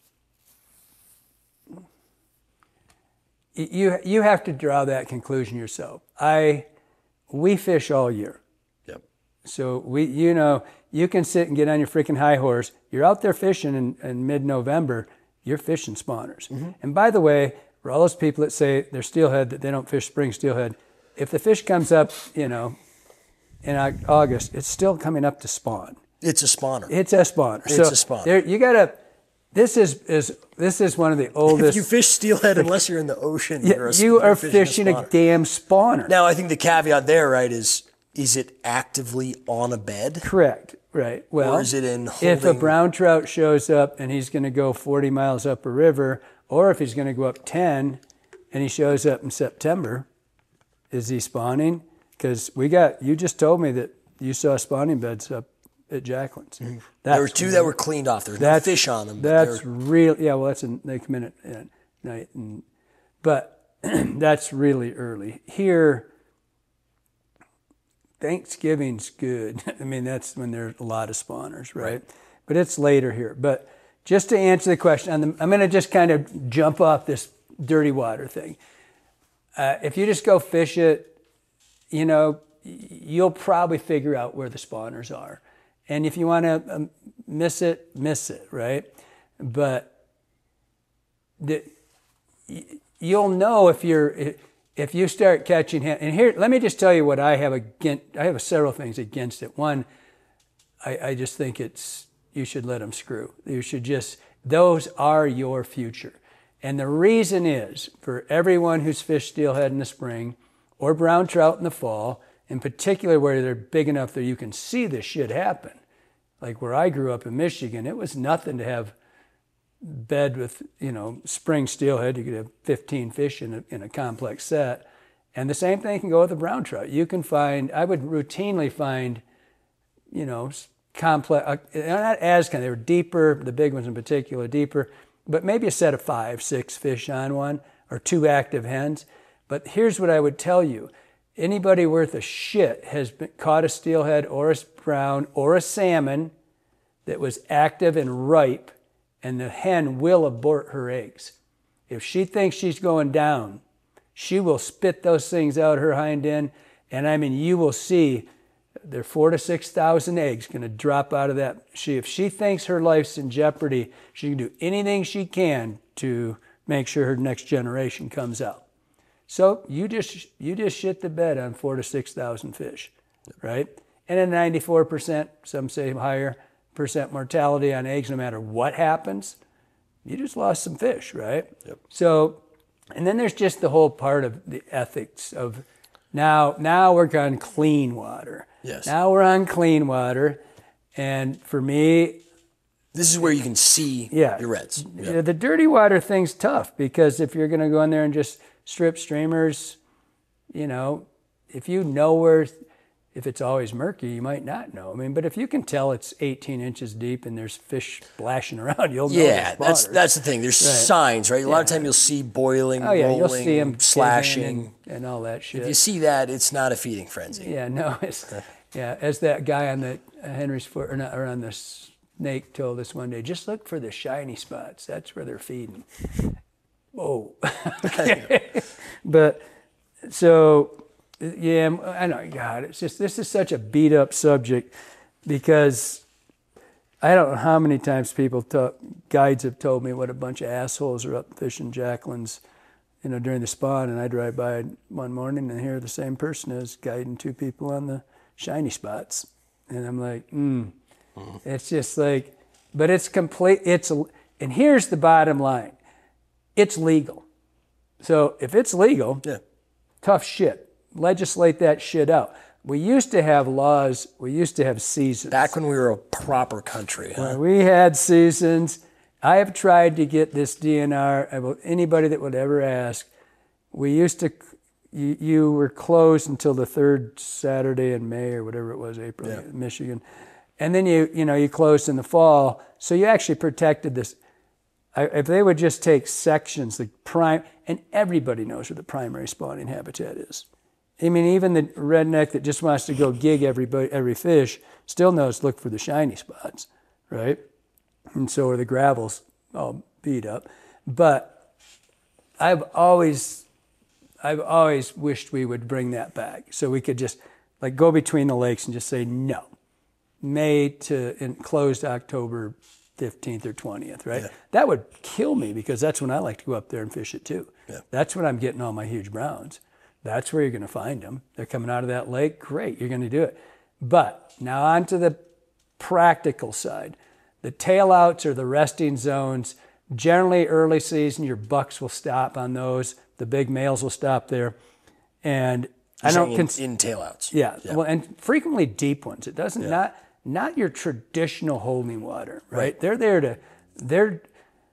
You have to draw that conclusion yourself. We fish all year. Yep. So you can sit and get on your freaking high horse. You're out there fishing in mid-November. You're fishing spawners. Mm-hmm. And by the way, for all those people that say they're steelhead, that they don't fish spring steelhead, if the fish comes up, in August, it's still coming up to spawn. It's a spawner. It's a spawner. It's a spawner. You gotta. This is one of the oldest. If you fish steelhead, unless you're in the ocean, you are fishing a damn spawner. Now, I think the caveat there, right, is it actively on a bed? Correct. Right. Well, or is it in holding? If a brown trout shows up and he's going to go 40 miles up a river, or if he's going to go up 10 and he shows up in September, Is he spawning? Because you just told me that you saw spawning beds up at Jacqueline's. Mm-hmm. There were two that were cleaned off. There was no fish on them. That's real. Yeah, well, they come in at night, but that's really early. Here, Thanksgiving's good. I mean, that's when there's a lot of spawners, right? But it's later here. But just to answer the question, I'm going to just kind of jump off this dirty water thing. If you just go fish it, you'll probably figure out where the spawners are. And if you want to miss it, right? But you'll know if you start catching him. And here, let me just tell you what I have against. I have several things against it. One, I just think you should let them screw. You should those are your future. And the reason is, for everyone who's fished steelhead in the spring or brown trout in the fall, in particular where they're big enough that you can see this shit happen. Like where I grew up in Michigan, it was nothing to have bed with, spring steelhead. You could have 15 fish in a complex set. And the same thing can go with the brown trout. I would routinely find, complex, not as kind, they were deeper, the big ones in particular, deeper, but maybe a set of 5, 6 fish on one or 2 active hens. But here's what I would tell you. Anybody worth a shit has caught a steelhead or a brown or a salmon that was active and ripe, and the hen will abort her eggs. If she thinks she's going down, she will spit those things out her hind end, and you will see there are 4,000 to 6,000 eggs going to drop out of that. If she thinks her life's in jeopardy, she can do anything she can to make sure her next generation comes out. So you just shit the bed on 4,000 to 6,000 fish, right? And a 94%, some say higher, percent mortality on eggs no matter what happens. You just lost some fish, right? Yep. So, and then there's just the whole part of the ethics of now we're on clean water. Yes. Now we're on clean water, and for me, this is where you can see your reds. Yep. The dirty water thing's tough because if you're going to go in there and just strip streamers, if you know if it's always murky, you might not know. But if you can tell it's 18 inches deep and there's fish splashing around, you'll know. Yeah, that's the thing. There's signs, right? A lot of time you'll see boiling, rolling, you'll see them slashing, and all that shit. If you see that, it's not a feeding frenzy. Yeah, no, as that guy on the Henry's Foot or on the Snake told us one day, just look for the shiny spots. That's where they're feeding. Whoa. But so. Yeah, I know. God, this is such a beat up subject because I don't know how many times guides have told me what a bunch of assholes are up fishing Jacqueline's, during the spawn, and I drive by one morning and here the same person is guiding 2 people on the shiny spots, and I'm like, It's just like, but it's complete. And here's the bottom line: it's legal. So if it's legal, tough shit. Legislate that shit out. We used to have laws. We used to have seasons. Back when we were a proper country. Huh? We had seasons. I have tried to get this DNR, anybody that would ever ask. We used to, you were closed until the 3rd Saturday in May or whatever it was, April, in Michigan. And then you closed in the fall. So you actually protected this. If they would just take sections, and everybody knows where the primary spawning habitat is. Even the redneck that just wants to go gig every fish still knows to look for the shiny spots, right? And so are the gravels all beat up. But I've always wished we would bring that back so we could just go between the lakes and just say no. May to closed October 15th or 20th, right? Yeah. That would kill me because that's when I like to go up there and fish it too. Yeah. That's when I'm getting all my huge browns. That's where you're going to find them. They're coming out of that lake. Great, you're going to do it. But now on to the practical side. The tailouts are the resting zones. Generally early season, your bucks will stop on those. The big males will stop there. And I don't in tailouts. Yeah. Well, and frequently deep ones. It doesn't not your traditional holding water, right? They're there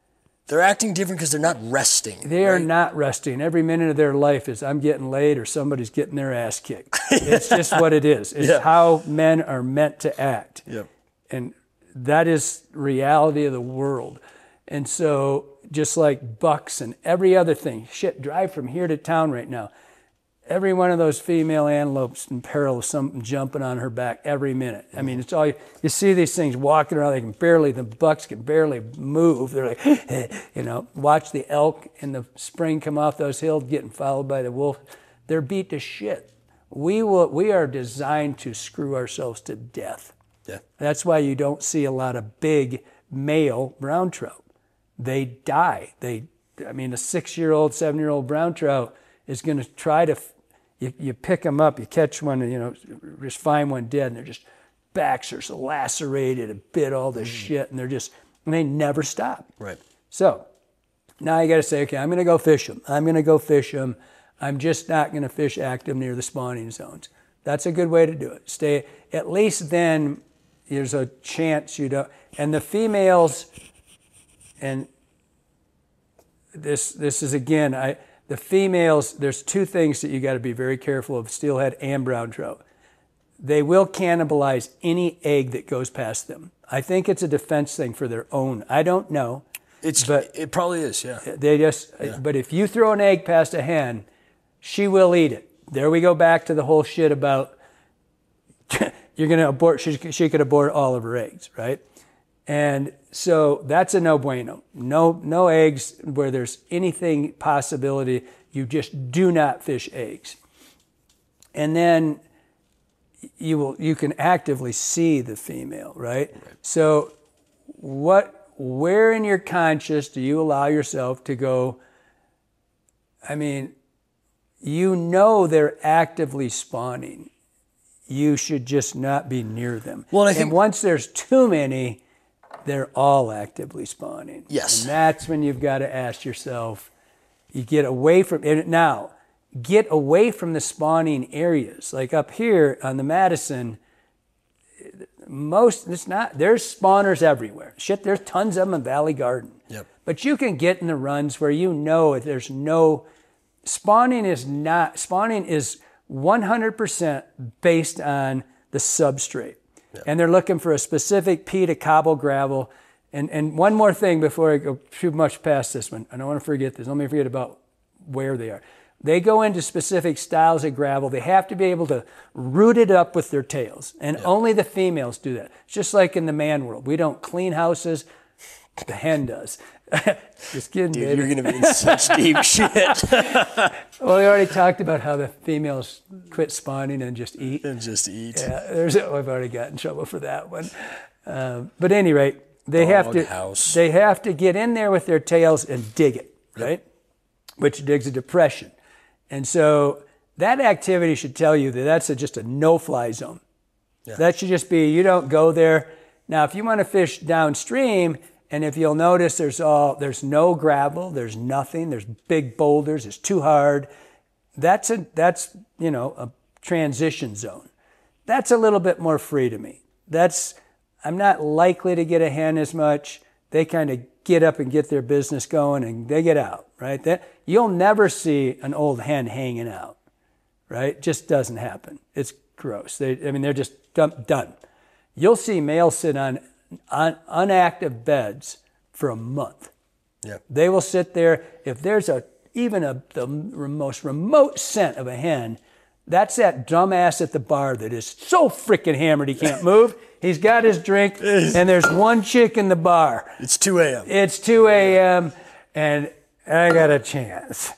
They're acting different because they're not resting. They are not resting. Every minute of their life is I'm getting laid or somebody's getting their ass kicked. It's just what it is. It's how men are meant to act. Yep. And that is reality of the world. And so just like bucks and every other thing, drive from here to town right now. Every one of those female antelopes in peril of something jumping on her back every minute. I mean, it's all you see these things walking around. The bucks can barely move. They're like, watch the elk in the spring come off those hills getting followed by the wolf. They're beat to shit. We are designed to screw ourselves to death. Yeah. That's why you don't see a lot of big male brown trout. They die. A 6-year-old, 7-year-old brown trout is going to try to, you pick them up, you catch one, and, just find one dead, and they're just, backs are so lacerated and bit all this shit, and they never stop. Right. So now you got to say, okay, I'm going to go fish them. I'm just not going to fish active near the spawning zones. That's a good way to do it. At least then there's a chance you don't, and the females, and this is again, the females, there's two things that you got to be very careful of, steelhead and brown trout. They will cannibalize any egg that goes past them. I think it's a defense thing for their own. I don't know. It probably is, yeah. But if you throw an egg past a hen, she will eat it. There we go back to the whole shit about you're going to abort, she could abort all of her eggs, right? And so that's a no bueno. No eggs where there's anything possibility. You just do not fish eggs. And then you can actively see the female, right? So where in your conscious do you allow yourself to go, they're actively spawning. You should just not be near them. Well, and once there's too many, they're all actively spawning. Yes. And that's when you've got to ask yourself, you get away from it. Now, get away from the spawning areas. Like up here on the Madison, there's spawners everywhere. Shit, there's tons of them in Valley Garden. Yep. But you can get in the runs where there's no, spawning is 100% based on the substrate. Yep. And they're looking for a specific pea to cobble gravel. And one more thing before I go too much past this one. I don't want to forget this. Let me forget about where they are. They go into specific styles of gravel. They have to be able to root it up with their tails. And only the females do that. It's just like in the man world. We don't clean houses. The hen does. Just kidding, dude, baby. You're going to be in such deep shit. Well, we already talked about how the females quit spawning and just eat. Yeah, I've already got in trouble for that one. But at any rate, they have to get in there with their tails and dig it, right? Which digs a depression. And so that activity should tell you that that's just a no-fly zone. Yeah. That should just be, you don't go there. Now, if you want to fish downstream, and if you'll notice, there's no gravel, there's nothing, there's big boulders, it's too hard. That's a transition zone. That's a little bit more free to me. I'm not likely to get a hen as much. They kind of get up and get their business going and they get out, right? You'll never see an old hen hanging out, right? It just doesn't happen. It's gross. They're just done. You'll see males sit on unactive beds for a month. Yeah. They will sit there. If there's the most remote scent of a hen, that's that dumbass at the bar that is so freaking hammered he can't move. He's got his drink, and there's one chick in the bar. It's 2 a.m. It's 2 a.m., and I got a chance.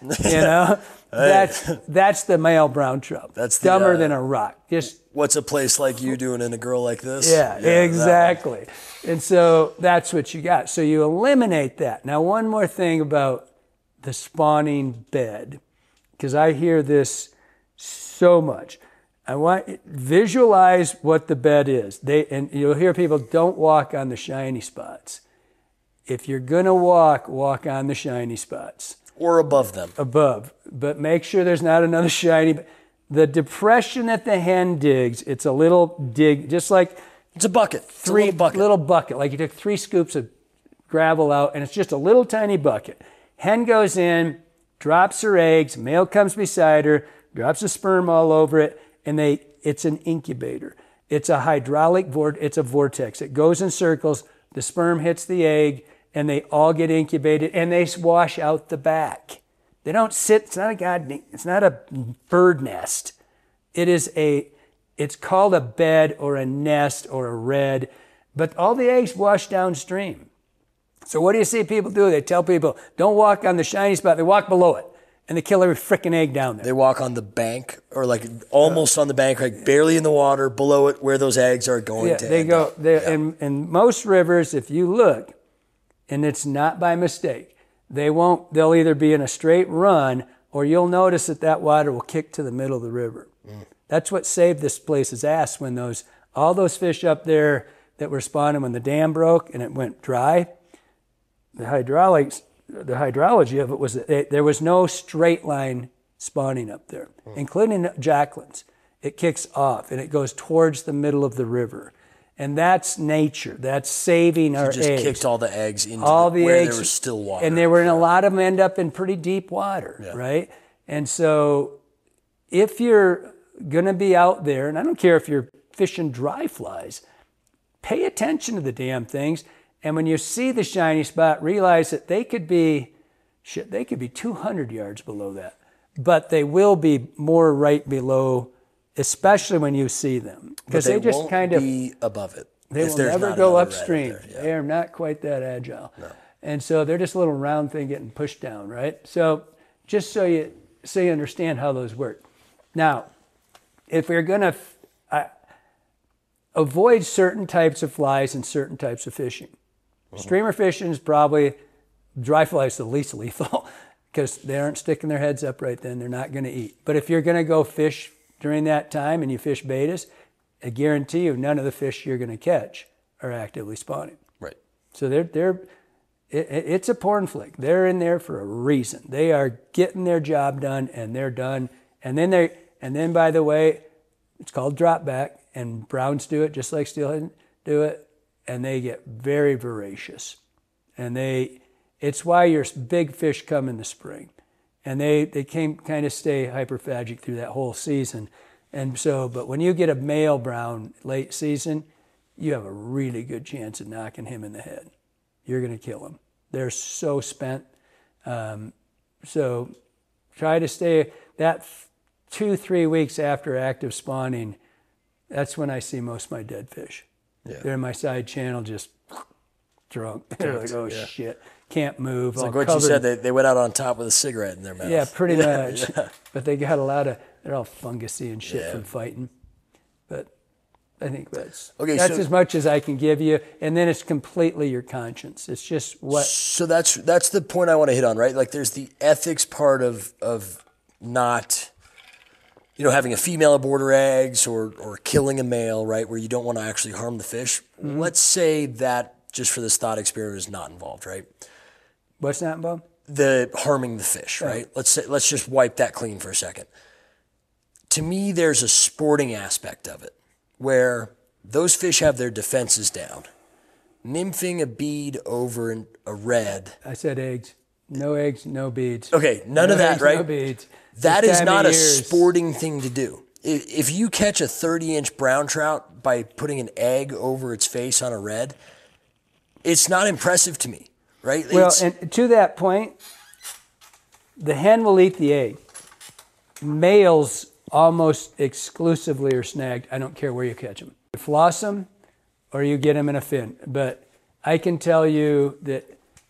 That's the male brown trout. That's dumber than a rock. Just what's a place like you doing in a girl like this? Yeah, exactly. And so that's what you got. So you eliminate that. Now, one more thing about the spawning bed, because I hear this so much. I want visualize what the bed is. And you'll hear people don't walk on the shiny spots. If you're gonna walk on the shiny spots or above them. But make sure there's not another shiny. The depression that the hen digs, it's a little dig, just like it's a bucket. Little bucket. Like you took 3 scoops of gravel out, and it's just a little tiny bucket. Hen goes in, drops her eggs, male comes beside her, drops the sperm all over it, and it's an incubator. It's a hydraulic it's a vortex. It goes in circles, the sperm hits the egg, and they all get incubated, and they wash out the back. They don't sit, it's not a bird nest. It's called a bed or a nest or a redd, but all the eggs wash downstream. So what do you see people do? They tell people, don't walk on the shiny spot, they walk below it. And they kill every freaking egg down there. They walk on the bank, or like almost on the bank, like barely in the water, below it, where those eggs are going to end up. In most rivers, if you look, and it's not by mistake, they'll either be in a straight run, or you'll notice that water will kick to the middle of the river. That's what saved this place's ass when all those fish up there that were spawning when the dam broke and it went dry. The hydrology of it was that there was no straight line spawning up there, including Jacqueline's. It kicks off and it goes towards the middle of the river. And that's nature. That's saving our eggs. You just kicked all the eggs into where there was still water. And a lot of them end up in pretty deep water, right? And so if you're going to be out there, and I don't care if you're fishing dry flies, pay attention to the damn things. And when you see the shiny spot, realize that they could be 200 yards below that. But they will be more right below, especially when you see them. Because they just won't be above it. They will never go upstream. They are not quite that agile. No. And so they're just a little round thing getting pushed down, right? So just so you understand how those work. Now, if we're going to avoid certain types of flies and certain types of fishing. Streamer fishing is probably, dry fly is the least lethal because they aren't sticking their heads up right then. They're not going to eat. But if you're going to go fish during that time and you fish betas, I guarantee you none of the fish you're going to catch are actively spawning. Right. So it's a porn flick. They're in there for a reason. They are getting their job done and they're done. And then by the way, it's called drop back, and browns do it just like steelhead do it. And they get very voracious. And it's why your big fish come in the spring. And they kind of stay hyperphagic through that whole season. And so, but when you get a male brown late season, you have a really good chance of knocking him in the head. You're going to kill him. They're so spent. So try to stay that 2-3 weeks after active spawning. That's when I see most of my dead fish. Yeah. They're in my side channel just drunk. They're like, oh, shit, can't move. It's like what you said, they went out on top with a cigarette in their mouth. Yeah, pretty much. Yeah. But they got they're all fungusy and shit from fighting. But I think that's as much as I can give you. And then it's completely your conscience. It's just what. So that's the point I want to hit on, right? Like there's the ethics part of not, having a female aboard her eggs or killing a male, right, where you don't want to actually harm the fish. Mm-hmm. Let's say that, just for this thought experiment, is not involved, right? What's not involved? The harming the fish, right? Let's just wipe that clean for a second. To me, there's a sporting aspect of it where those fish have their defenses down. Nymphing a bead over a redd. I said eggs. No eggs, no beads. Okay, none of that, eggs, right? No beads. That is not a sporting thing to do. If you catch a 30-inch brown trout by putting an egg over its face on a redd, it's not impressive to me, right? Well, and to that point, the hen will eat the egg. Males almost exclusively are snagged. I don't care where you catch them. You floss them or you get them in a fin. But I can tell you that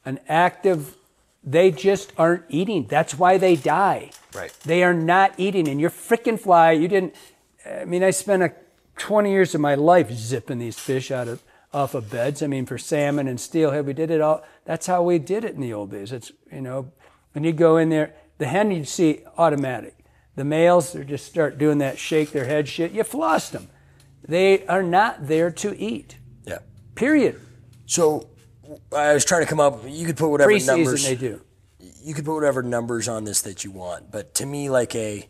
they just aren't eating. That's why they die. Right. They are not eating. And your freaking fly, I spent 20 years of my life zipping these fish off of beds. For salmon and steelhead, we did it all. That's how we did it in the old days. It's, when you go in there, the hen you'd see automatic. The males, they just start doing that shake their head shit. You flossed them. They are not there to eat. Yeah. Period. So I was trying to come up, you could put whatever Pre-season numbers. They do. You could put whatever numbers on this that you want. But to me, like a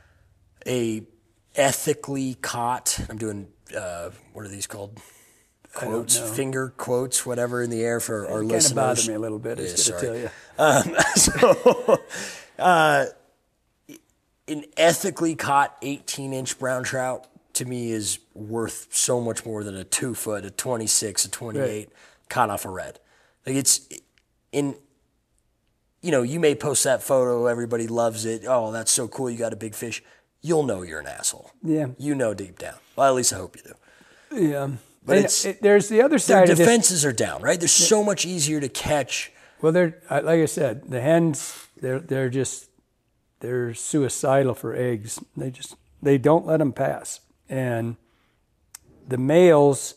ethically caught, I'm doing, what are these called? quotes, finger quotes, whatever in the air for our listeners. Kind of bothered me a little bit, I was going to tell you. An ethically caught 18-inch brown trout, to me, is worth so much more than a 2-foot, a 26, a 28 caught off a red. Like, it's in, you may post that photo, everybody loves it. Oh, that's so cool, you got a big fish. You'll know you're an asshole. Yeah. You know deep down. Well, at least I hope you do. Yeah. But there's the other side their of this. defenses are down, right? They're so much easier to catch. Well, like I said, the hens, they're suicidal for eggs. They don't let them pass. And the males,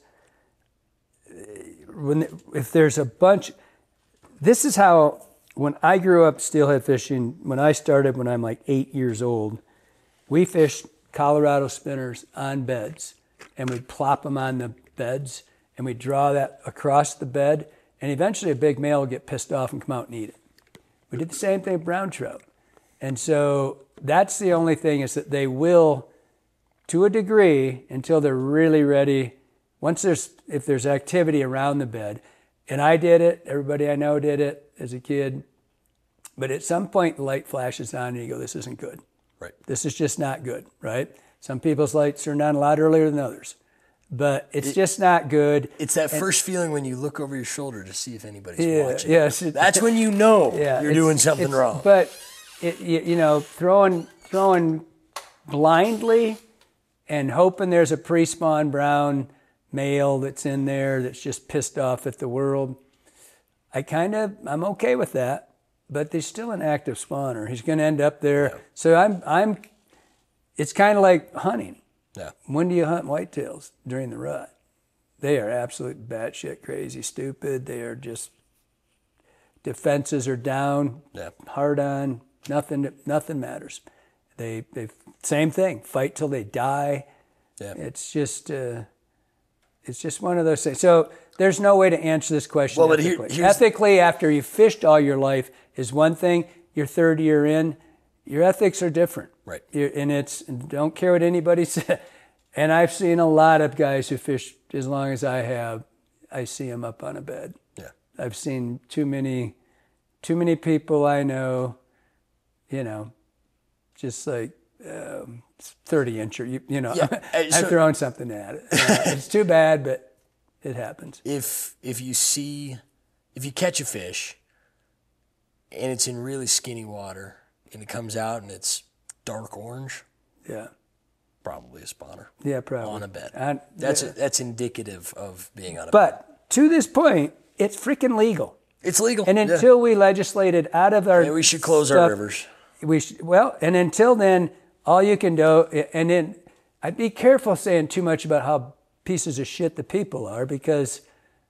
if there's a bunch, this is how, when I grew up steelhead fishing, when I started when I'm like 8 years old, we fished Colorado spinners on beds, and we'd plop them on the beds, and we'd draw that across the bed, and eventually a big male would get pissed off and come out and eat it. We did the same thing with brown trout. And so that's the only thing, is that they will, to a degree, until they're really ready, if there's activity around the bed. And I did it, everybody I know did it as a kid. But at some point the light flashes on and you go, this isn't good. Right. This is just not good, right? Some people's lights turn on a lot earlier than others. But it's just not good. It's that first feeling when you look over your shoulder to see if anybody's watching. Yes, that's when you know you're doing something wrong. But throwing blindly and hoping there's a pre-spawn brown male that's in there that's just pissed off at the world, I'm okay with that. But there's still an active spawner. He's going to end up there. Yeah. So it's kind of like hunting. Yeah. When do you hunt whitetails? During the rut. They are absolute batshit crazy stupid. They are just, defenses are down, hard on, nothing matters. They same thing, fight till they die. Yeah. It's just one of those things. So there's no way to answer this question ethically. Ethically, after you've fished all your life is one thing. Your third year in, your ethics are different. Right. Don't care what anybody says. And I've seen a lot of guys who fish as long as I have. I see them up on a bed. Yeah. I've seen too many people I know, just like 30-incher. I'm throwing something at it. It's too bad, but it happens. If you catch a fish and it's in really skinny water and it comes out and it's dark orange, probably a spawner. Yeah, probably on a bed. That's indicative of being on a bed. But to this point, it's freaking legal. It's legal. And until we legislate it out of our we should close our rivers. And until then, all you can do, and then I'd be careful saying too much about how pieces of shit the people are, because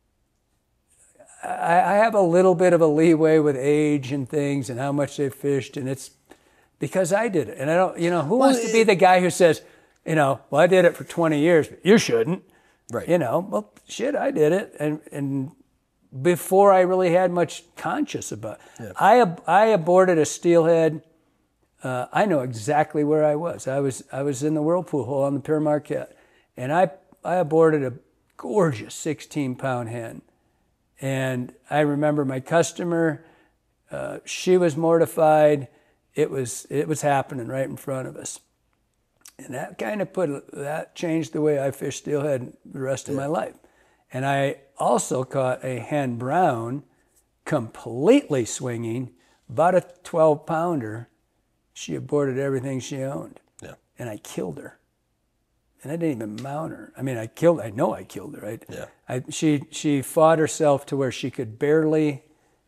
I have a little bit of a leeway with age and things and how much they've fished, and it's because I did it. And I don't, who wants to be the guy who says, I did it for 20 years, but you shouldn't. Right. Well, shit, I did it. And before I really had much conscience about it. Yeah. I aborted a steelhead. I know exactly where I was. I was in the whirlpool hole on the Pere Marquette, and I aborted a gorgeous 16-pound hen. And I remember my customer, she was mortified. It was happening right in front of us. And that kind of that changed the way I fished steelhead the rest of my life. And I also caught a hen brown, completely swinging, about a 12-pounder. She aborted everything she owned. Yeah. And I killed her. And I didn't even mount her. I mean, I know I killed her, right? Yeah. She fought herself to where she could barely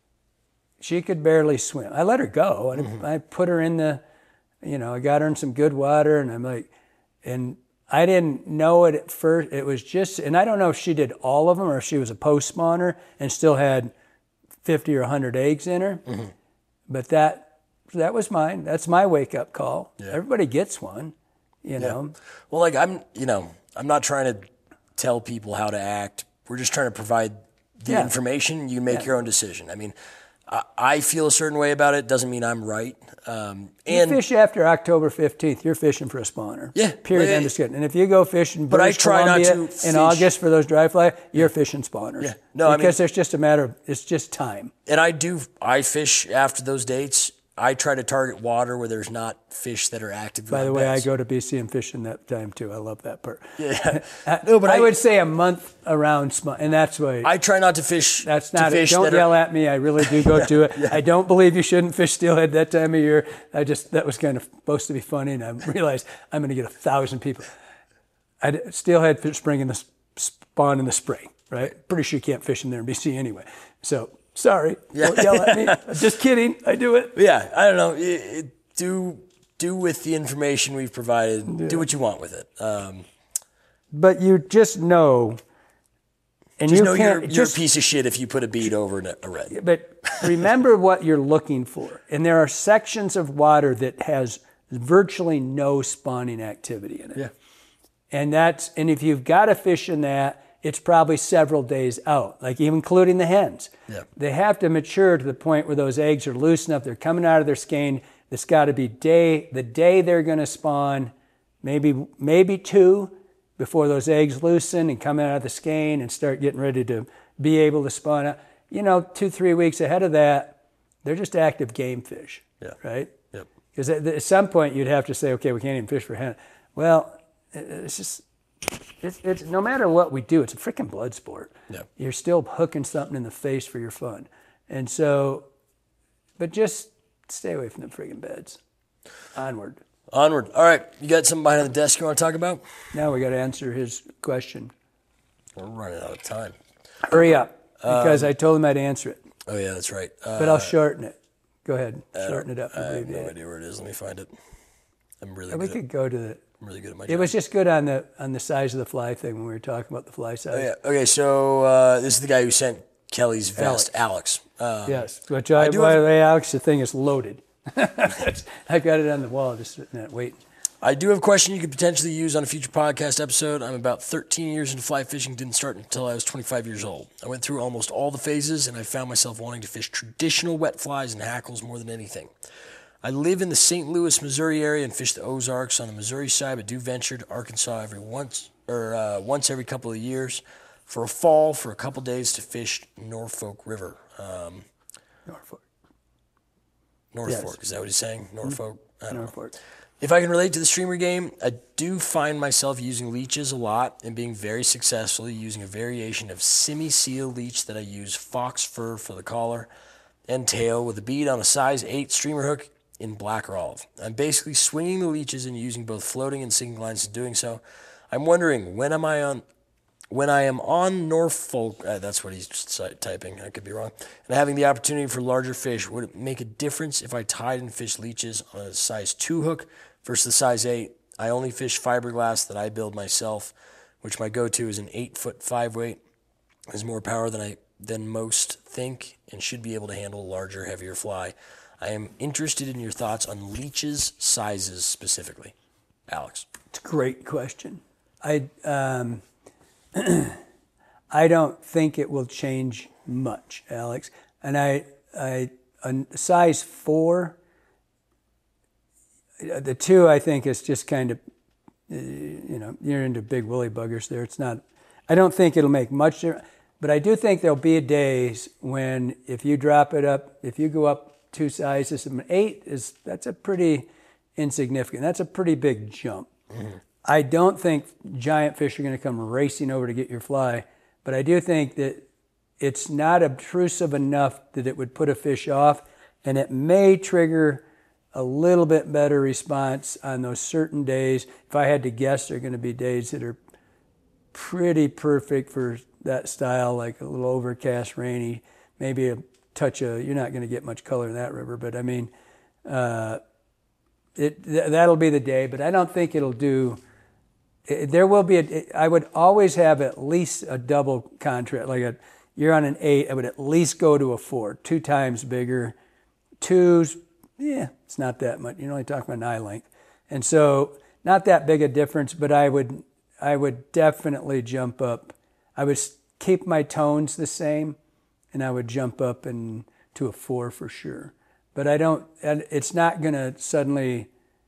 swim. I let her go, and I put her in the, I got her in some good water, and I'm like, and I didn't know it at first. It was just, and I don't know if she did all of them or if she was a post spawner and still had 50 or 100 eggs in her. Mm-hmm. But that was mine. That's my wake up call. Yeah. Everybody gets one, know. Well, like I'm not trying to tell people how to act. We're just trying to provide the information. You make your own decision. I mean, I feel a certain way about it. Doesn't mean I'm right. You And fish after October 15th, you're fishing for a spawner. Yeah. Period. Yeah. End of discussion. And if you go fishing But I British try not Columbia to in fish- August for those dry fly, you're fishing spawners. Yeah. No, because there's just a matter of, it's just time. and I fish after those dates. I try to target water where there's not fish that are active. By the way, I go to BC and fish in that time too. I love that part. Yeah. No, but I would say a month around, and that's why. I try not to fish. That's to not it. fish Don't that yell at me. I really do go to it. Yeah. I don't believe you shouldn't fish steelhead that time of year. That was kind of supposed to be funny, and I realized I'm going to get 1,000 people. Steelhead fish spring in the spawn in the spring, right? Pretty sure you can't fish in there in BC anyway. So sorry, don't yell at me. Just kidding. I do it. Yeah, I don't know. Do with the information we've provided. Do what you want with it. But you just know. And Just you know can't you're a piece of shit if you put a bead over a red. But remember what you're looking for. And there are sections of water that has virtually no spawning activity in it. Yeah. And if you've got a fish in that, it's probably several days out, like even including the hens. Yeah. They have to mature to the point where those eggs are loose enough. They're coming out of their skein. It's got to be the day they're going to spawn, maybe two, before those eggs loosen and come out of the skein and start getting ready to be able to spawn out. 2-3 weeks ahead of that, they're just active game fish, right? Yep. Because at some point you'd have to say, okay, we can't even fish for hen. Well, it's no matter what we do, it's a freaking blood sport. Yeah. You're still hooking something in the face for your fun. And so, but just stay away from the friggin' beds. Onward. All right, you got something behind the desk you want to talk about? Now we got to answer his question. We're running out of time. Hurry up, because I told him I'd answer it. Oh yeah, that's right. But I'll shorten it. Go ahead, shorten it up. I have no idea where it is. Let me find it. I'm really We good. could go to the. I'm really good at my It job. was just good on the size of the fly thing when we were talking about the fly size. Oh yeah. Okay, so this is the guy who sent Kelly's vest, Alex. Yes. By the way, Alex, the thing is loaded. I got it on the wall, just sitting there waiting. I do have a question you could potentially use on a future podcast episode. I'm about 13 years into fly fishing. Didn't start until I was 25 years old. I went through almost all the phases, and I found myself wanting to fish traditional wet flies and hackles more than anything. I live in the St. Louis, Missouri area and fish the Ozarks on the Missouri side, but do venture to Arkansas once every couple of years for a fall for a couple days to fish Norfolk River. North Yes. Fork, is that what he's saying? Norfolk? I don't know. Norfolk. If I can relate to the streamer game, I do find myself using leeches a lot and being very successfully using a variation of semi-seal leech that I use fox fur for the collar and tail with a bead on a size 8 streamer hook in black or olive. I'm basically swinging the leeches and using both floating and sinking lines in doing so. I'm wondering, when I am on Norfolk, that's what he's typing, I could be wrong, and having the opportunity for larger fish, would it make a difference if I tied and fished leeches on a size 2 hook versus the size 8? I only fish fiberglass that I build myself, which my go-to is an 8-foot 5-weight. It has more power than most think and should be able to handle a larger, heavier fly. I am interested in your thoughts on leeches sizes specifically. Alex. It's a great question. I don't think it will change much, Alex. And a size 4, the 2 I think is just kind of, you're into big woolly buggers there. It's not. I don't think it'll make much difference. But I do think there'll be days when if you drop it up, if you go up 2 sizes, an 8 that's a pretty insignificant. That's a pretty big jump. Mm-hmm. I don't think giant fish are going to come racing over to get your fly, but I do think that it's not obtrusive enough that it would put a fish off, and it may trigger a little bit better response on those certain days. If I had to guess, there are going to be days that are pretty perfect for that style, like a little overcast, rainy, maybe a touch of, you're not going to get much color in that river, but I mean, that'll be the day, but I don't think it'll do. There will be I would always have at least a double contrast. You're on an 8, I would at least go to a 4, 2 times bigger. 2's, it's not that much. You're only talking about an eye length. And so not that big a difference, but I would definitely jump up. I would keep my tones the same, and I would jump up and to a 4 for sure. But I don't. And it's not going to suddenly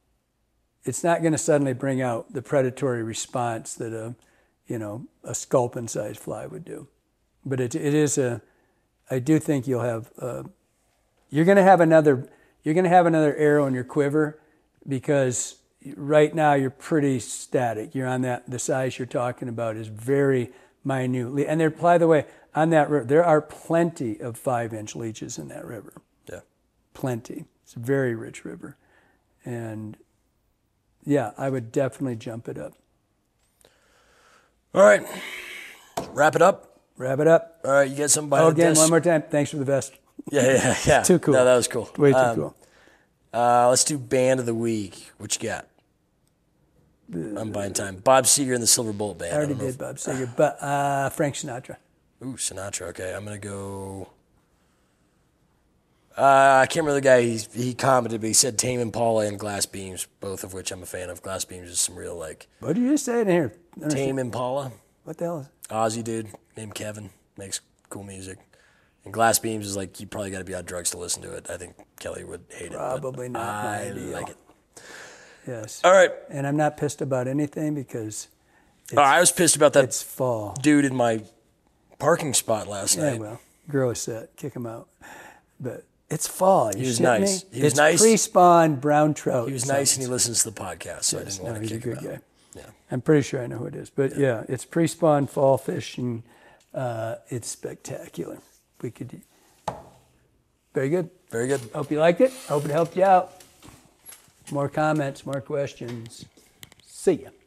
bring out the predatory response that a sculpin-sized fly would do. But it is I do think you'll have. You're going to have another arrow in your quiver, because right now you're pretty static. You're on the size you're talking about is very minutely. And there, by the way, on that river, there are plenty of 5-inch leeches in that river. Yeah. Plenty. It's a very rich river. And yeah, I would definitely jump it up. All right. Wrap it up. Wrap it up. All right, you get something behind again, this? one more time. Thanks for the vest. Yeah. Too cool. No, that was cool. Way too cool. Let's do Band of the Week. What you got? I'm buying time. Bob Seger and the Silver Bullet Band. I already did Bob Seger, but Frank Sinatra. Ooh, Sinatra. Okay, I'm going to go... I can't remember the guy. He commented, but he said Tame Impala and Glass Beams, both of which I'm a fan of. Glass Beams is some real, like... What did you just say in here? Tame Impala. What the hell is it? Aussie dude named Kevin. Makes cool music. And Glass Beams is like, you probably got to be on drugs to listen to it. I think Kelly would hate it. Probably not. I like it. Yes. All right. And I'm not pissed about anything because I was pissed about that it's fall. dude in my parking spot last night. Yeah, well, girl is set. Kick him out. But it's fall. He was nice. Me? He was it's nice. Pre-spawn brown trout. He was nice and he listens to the podcast, so I didn't want to kick him out. He's a good guy. Yeah. I'm pretty sure I know who it is. But yeah, it's pre-spawn fall fishing. It's spectacular. Very good. Very good. Hope you liked it. Hope it helped you out. More comments, more questions. See ya.